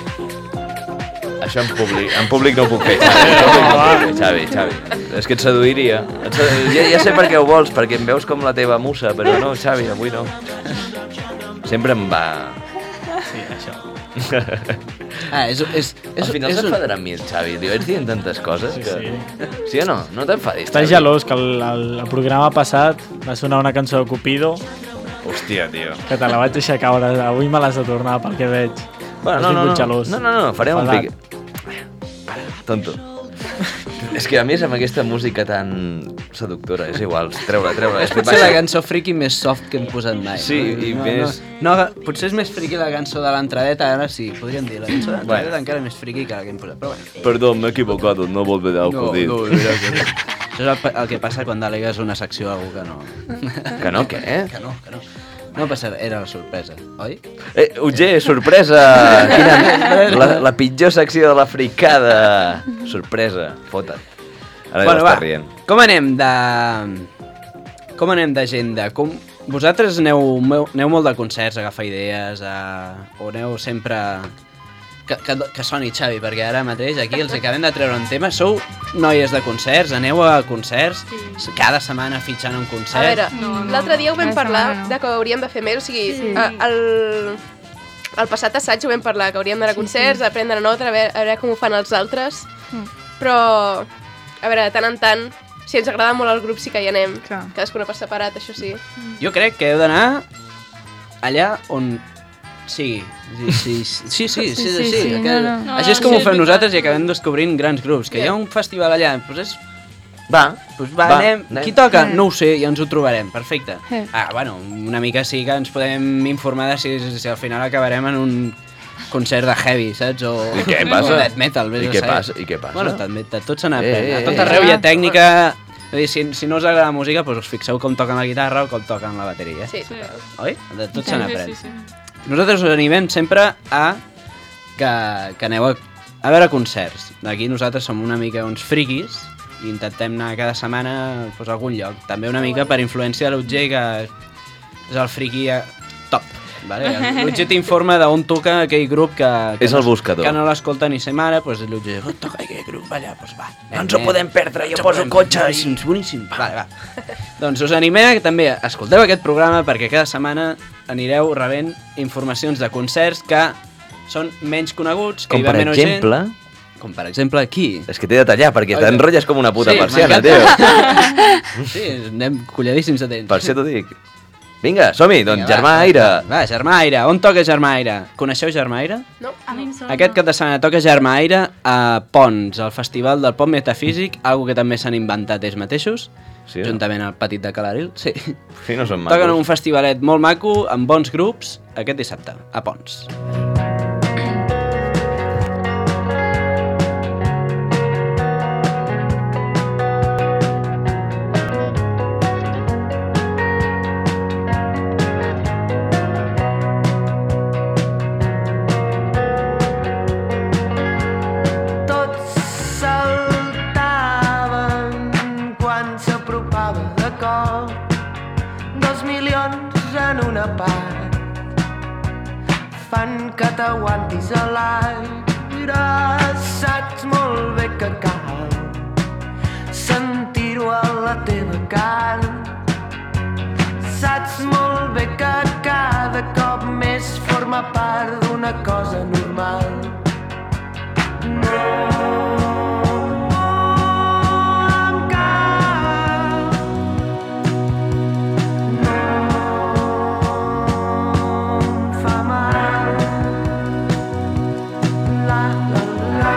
Speaker 4: això en públic, en públic no ho puc fer, Xavi. En públic no ho puc fer, Xavi, Xavi. És que et seduiria. Et sedu... ja, ja sé per què ho vols, perquè em veus com la teva musa, però no, Xavi, avui no. Sempre em va...
Speaker 9: Sí, això.
Speaker 3: Ah, és... és, és
Speaker 4: Al final
Speaker 3: és un-
Speaker 4: s'enfadarà amb mi el Xavi. Li vaig dient tantes coses
Speaker 9: Sí,
Speaker 4: que...
Speaker 9: sí.
Speaker 4: Sí o no? No t'enfadis,
Speaker 9: Estàs
Speaker 4: Xavi.
Speaker 9: gelós, que el, el, el programa passat va sonar una cançó de Cupido
Speaker 4: Hòstia, tio.
Speaker 9: que te la vaig deixar caure. Avui me l'has de tornar, pel que veig.
Speaker 4: Bueno,
Speaker 9: Has
Speaker 4: no, no,
Speaker 9: vingut
Speaker 4: no.
Speaker 9: gelós.
Speaker 4: No, no, no, farem un
Speaker 9: Enfadat.
Speaker 4: pic... Tonto. És que a més amb aquesta música tan seductora, és igual, treure, treure.
Speaker 3: És potser la cançó friki més soft que hem posat mai.
Speaker 4: Sí,
Speaker 3: no?
Speaker 4: i
Speaker 3: no,
Speaker 4: més-
Speaker 3: No, no, potser és més friki la cançó de l'entradeta, ara sí, podríem dir. La cançó de l'entradeta
Speaker 4: Bueno.
Speaker 3: encara és més friki que la que hem posat, però bueno.
Speaker 4: Perdón, m'he equivocado, no volveré a
Speaker 3: No,
Speaker 4: acudir.
Speaker 3: no, mira que no. Això és el, pa- el que passa quan delegues una secció a algú que no...
Speaker 4: Que no, què?
Speaker 3: Que no, que no. No passa, era la sorpresa, oi?
Speaker 4: Eh, Utger, sorpresa! Quina... La, la pitjor secció de la fricada! Sorpresa, fota't. Ara
Speaker 3: Bueno,
Speaker 4: ja
Speaker 3: va,
Speaker 4: està rient.
Speaker 3: com anem de... Com anem d'agenda? Com... Vosaltres aneu, meu- aneu molt de concerts, a agafar idees, a... o aneu sempre... Que, que, que soni, Xavi, perquè ara mateix aquí els acabem de treure un tema. Sou noies de concerts, aneu a concerts, sí. Cada setmana fitxant un
Speaker 5: A
Speaker 3: concert.
Speaker 5: veure,
Speaker 7: No, no,
Speaker 5: l'altre dia ho vam
Speaker 6: Cada
Speaker 5: parlar
Speaker 6: setmana no.
Speaker 5: de que hauríem de fer més, o sigui,
Speaker 6: Sí.
Speaker 5: a- el, el passat assaig ho vam parlar, que hauríem d'anar a
Speaker 6: Sí,
Speaker 5: concerts,
Speaker 6: sí.
Speaker 5: a prendre nota, a veure, a veure com ho fan els altres,
Speaker 6: Mm.
Speaker 5: però, a veure, de tant en tant, si ens agrada molt el grup sí que hi anem,
Speaker 6: Clar.
Speaker 5: cadascuna per separat, això sí.
Speaker 3: Jo crec que heu d'anar allà on sigui. Sí, sí, sí, sí, sí, sí, sí,
Speaker 6: sí,
Speaker 3: que...
Speaker 6: no, no.
Speaker 3: Així és com
Speaker 7: No,
Speaker 3: ho
Speaker 7: sí,
Speaker 3: fem
Speaker 7: és
Speaker 3: nosaltres i
Speaker 7: veritat.
Speaker 3: acabem descobrint grans grups. Que hi ha un festival allà, doncs és...
Speaker 4: Va,
Speaker 3: Pues va,
Speaker 4: Va,
Speaker 3: anem.
Speaker 4: anem.
Speaker 3: Qui toca?
Speaker 6: Eh.
Speaker 3: No ho sé, ja ens ho trobarem. Perfecte.
Speaker 6: Eh.
Speaker 3: Ah, bueno, una mica sí que ens podem informar de si, si al final acabarem en un concert de heavy, saps? O,
Speaker 4: I què
Speaker 3: o
Speaker 4: passa?
Speaker 3: death metal, vés
Speaker 4: I
Speaker 3: a
Speaker 4: què
Speaker 3: saber.
Speaker 4: passa? I què passa?
Speaker 3: Bueno, també, de tot se n'aprèn.
Speaker 4: Eh,
Speaker 3: A
Speaker 4: eh,
Speaker 3: tot
Speaker 4: eh.
Speaker 3: arreu hi ha tècnica... És a dir, si, si no us agrada la música, doncs us fixeu com toquen la guitarra o com toquen la bateria.
Speaker 5: Sí.
Speaker 7: Sí.
Speaker 3: Oi? De tot
Speaker 6: Sí,
Speaker 3: se
Speaker 7: Sí,
Speaker 3: n'aprèn.
Speaker 7: sí, sí.
Speaker 3: Nosaltres us animem sempre a que, que aneu a, a veure concerts. D'aquí nosaltres som una mica uns friquis i intentem anar cada setmana pues, a algun lloc. També una mica per influència de l'Utger, que és el friqui eh, top. Vale? L'Utger t'informa d'on toca aquell grup que, que,
Speaker 4: És el
Speaker 3: no-
Speaker 4: buscador.
Speaker 3: que no l'escolta ni sa mare, doncs l'Utger, on toca aquell grup allà, doncs va.
Speaker 4: No ens ho podem perdre, jo poso cotxe i-
Speaker 3: Boníssims, boníssims. Vale, va. Doncs us animem a que també escolteu aquest programa perquè cada setmana anireu rebent informacions de concerts que són menys coneguts, que
Speaker 4: Com
Speaker 3: hi va
Speaker 4: per
Speaker 3: menys
Speaker 4: exemple...
Speaker 3: gent. Com per exemple aquí.
Speaker 4: És que t'he de tallar, perquè
Speaker 3: Oi,
Speaker 4: t'enrotlles com una puta
Speaker 3: Sí,
Speaker 4: persiana,
Speaker 3: m'encanta.
Speaker 4: tio.
Speaker 3: Sí, anem colladíssims de temps.
Speaker 4: Per això t'ho dic. Vinga, som-hi, doncs,
Speaker 3: Vinga,
Speaker 4: Germà
Speaker 3: va,
Speaker 4: Aire.
Speaker 3: Va, va, Germà Aire. On toca Germà Aire? Coneixeu Germà Aire?
Speaker 5: No?
Speaker 8: A mi em sona.
Speaker 3: Aquest cap de setmana toca Germà Aire a Pons, al Festival del Pop Metafísic, algo que també s'han inventat ells mateixos,
Speaker 4: Sí, no?
Speaker 3: juntament al Petit de Calaril. Sí.
Speaker 4: Sí, no són
Speaker 3: Toquen un
Speaker 4: macos.
Speaker 3: festivalet molt maco, amb bons grups, aquest dissabte, a Pons.
Speaker 10: que t'aguantis a l'aire. Saps molt bé que cal sentir-ho a la teva carn. Saps molt bé que cada cop més forma part d'una cosa normal. No em cal, no em fa mal. La, la, la.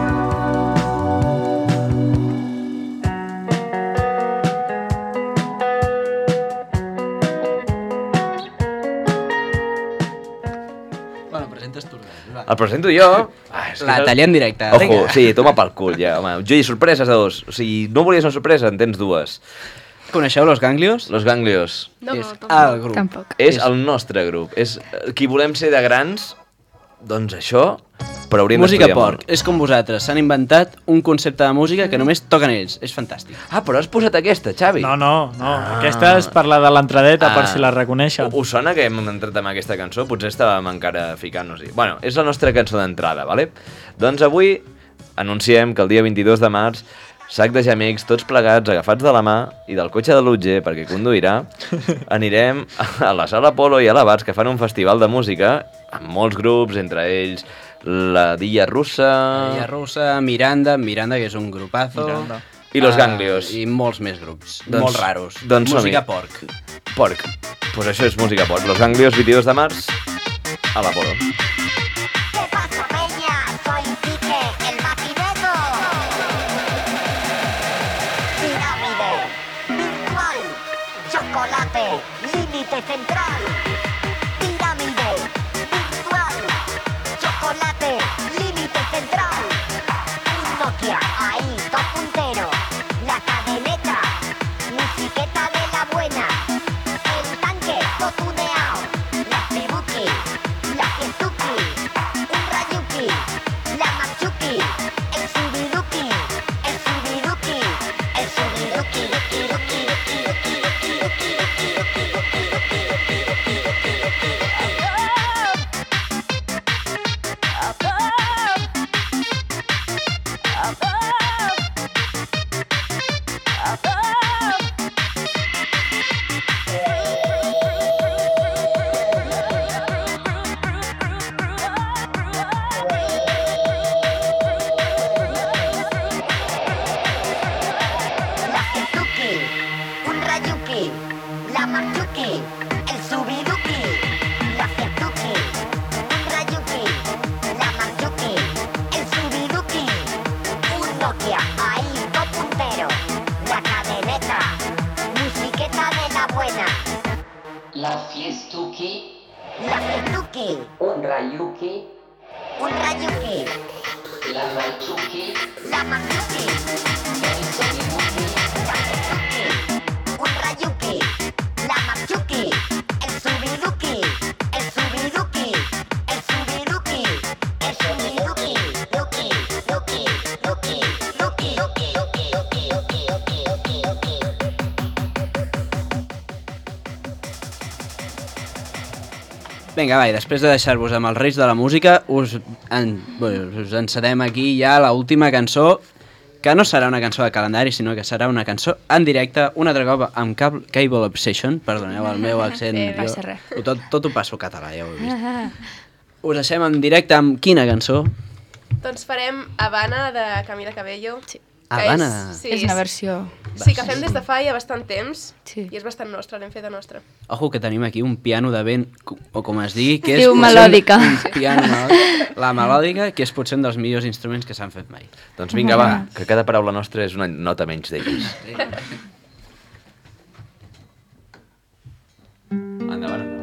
Speaker 3: Bueno, presentes tu.
Speaker 4: El presento jo. Ah, és que
Speaker 3: La
Speaker 4: no-
Speaker 3: talla en directe.
Speaker 4: Ojo,
Speaker 3: Vinga.
Speaker 4: sí, toma pel cul ja, home. Jo i sorpreses de dos. O sigui, no volies una sorpresa, en tens dues.
Speaker 3: Coneixeu Los Ganglios?
Speaker 4: Los Ganglios.
Speaker 5: No,
Speaker 3: és
Speaker 5: no,
Speaker 3: el grup.
Speaker 6: Tampoc.
Speaker 4: És el nostre grup. És eh, qui volem ser de grans, doncs això, però hauríem
Speaker 3: Música
Speaker 4: d'estudiar
Speaker 3: porc.
Speaker 4: molt.
Speaker 3: És com vosaltres. S'han inventat un concepte de música que només toquen ells. És fantàstic.
Speaker 4: Ah, però has posat aquesta, Xavi.
Speaker 9: No, no, no.
Speaker 4: Ah.
Speaker 9: Aquesta és per la de l'entradeta, per
Speaker 4: Ah.
Speaker 9: si la reconeixen.
Speaker 4: Us sona que hem entrat amb aquesta cançó? Potser estàvem encara ficant-nos-hi. Bueno, és la nostra cançó d'entrada, vale? Doncs avui anunciem que el dia vint-i-dos de març sac de gemecs, tots plegats, agafats de la mà i del cotxe de l'Utger, perquè conduirà, anirem a la Sala Polo i a l'Abats, que fan un festival de música amb molts grups, entre ells la Dilla Russa...
Speaker 3: Ella Russa, Miranda, Miranda, que és un grupazo.
Speaker 9: Miranda.
Speaker 4: I Los
Speaker 3: Ah,
Speaker 4: Ganglios.
Speaker 3: I molts més grups.
Speaker 4: Doncs-
Speaker 3: molt raros.
Speaker 4: doncs
Speaker 3: Música
Speaker 4: som-hi.
Speaker 3: porc.
Speaker 4: Porc. Doncs pues això és música porc. Los Ganglios, vint-i-dos de març, a la Polo.
Speaker 11: ¿Qué pasa, peña? Soy Quique, el maquinero. Pirámide, virtual, chocolate, límite central. Pirámide, virtual, chocolate, límite central. Un Nokia, ahí, top puntero. La cadeneta, musiqueta de la buena. El tanque, todo tuneado. La Tribuki, la Fiestuki, un Rayuki, la Matsuki, el Subiduki, el Subiduki, el Subiduki, Duki, Duki, Duki, Duki, Duki, Duki, Duki, Duki, Duki, Duki, Duki, Duki, Duki, la Fiestuki, un Rayuki, la Matsuki, el Subiduki, la Fiestuki, un Rayuki, la Matsuki, el Subiduki, un Nokia, ahí, top puntero, la cadeneta, musiqueta de la buena,
Speaker 2: La Fiestuki,
Speaker 11: la Fiestuki,
Speaker 2: un Rayuki,
Speaker 11: un Rayuki,
Speaker 2: la Matsuki,
Speaker 11: la Matsuki,
Speaker 2: el Subiduki,
Speaker 11: la Fiestuki, un Rayuki, la Matsuki, el Subiduki, el Subiduki, el Subiduki, el Subiduki, Duki, Duki, Duki, Duki, Duki, Duki, Duki, Duki, Duki, Duki,
Speaker 3: Vinga, va, i després de deixar-vos amb els reis de la música, us, en, bueno, us encetem aquí ja la última cançó, que no serà una cançó de calendari, sinó que serà una cançó en directe, un altre cop amb Cable, Cable Obsession, perdoneu el meu accent.
Speaker 6: Eh, passa res.
Speaker 3: Jo, tot, tot ho passo català, ja ho he vist. Us deixem en directe amb quina cançó?
Speaker 5: Doncs farem Habana de Camila Cabello. Sí.
Speaker 3: Habana.
Speaker 5: És, sí,
Speaker 6: És una versió...
Speaker 5: Sí, que fem des de fa ja bastant temps
Speaker 6: Sí.
Speaker 5: i és bastant nostra, l'hem feta nostra.
Speaker 3: Ojo que tenim aquí un piano de vent, o com es digui, que és...
Speaker 6: Diu
Speaker 3: potser
Speaker 6: melòdica.
Speaker 3: Un, un piano melòdic, la melòdica, que és potser un dels millors instruments que s'han fet mai.
Speaker 4: Doncs vinga, va, que cada paraula nostra és una nota menys d'ells. Endavant, endavant.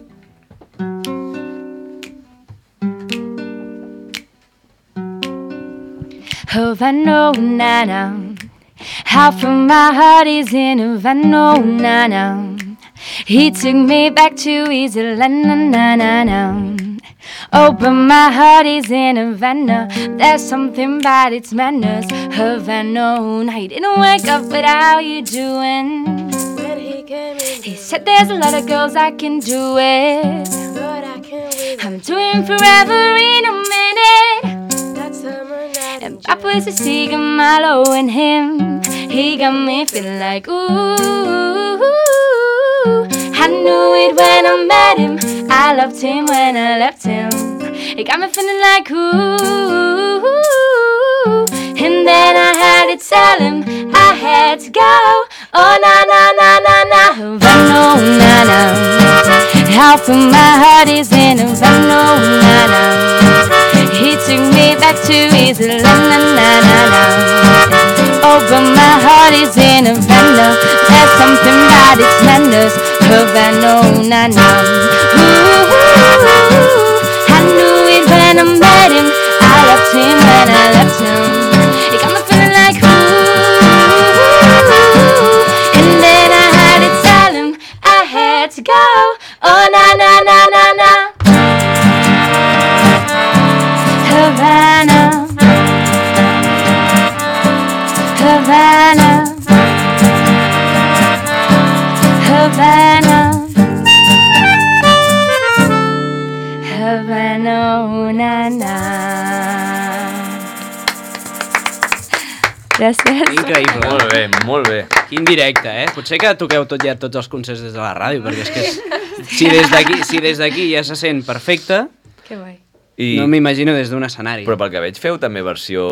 Speaker 6: Havana, nana. Half of my heart is in Havana, nana. He took me back to his Atlanta, na na na. Open my heart is in Havana. There's something about its manners. Havana, he didn't wake up, but how you doing?
Speaker 5: When he came in,
Speaker 6: He said there's a lot of girls I can do it.
Speaker 5: but I can't wait.
Speaker 6: I'm doing forever in a minute. And Papa was a Seagull, Milo and him. He got me feeling like ooh. I knew it when I met him. I loved him when I left him. He got me feeling like ooh. And then I had to tell him I had to go. Oh na na na na na Havana, oh, na na. Half of my heart is in Havana, oh, na na. He took me back to his la na na na na. Oh, but my heart is in Havana. There's something about its manners. Havana, oh, na na. Ooh, I knew it when I met him. I loved him when I left him. He got me feeling like ooh. And then I had to tell him I had to go. Oh na na na na na. Havana, Havana, Havana, Havana, oh, na na. Gràcies.
Speaker 3: Increïble.
Speaker 4: Molt bé, molt bé.
Speaker 3: Quin directe, eh? Potser que toqueu tot ja tots els concerts des de la ràdio, perquè és que és... si des d'aquí si des d'aquí ja se sent perfecte,
Speaker 5: Que guai.
Speaker 4: I...
Speaker 3: no m'imagino des d'un escenari.
Speaker 4: Però pel que veig feu també versió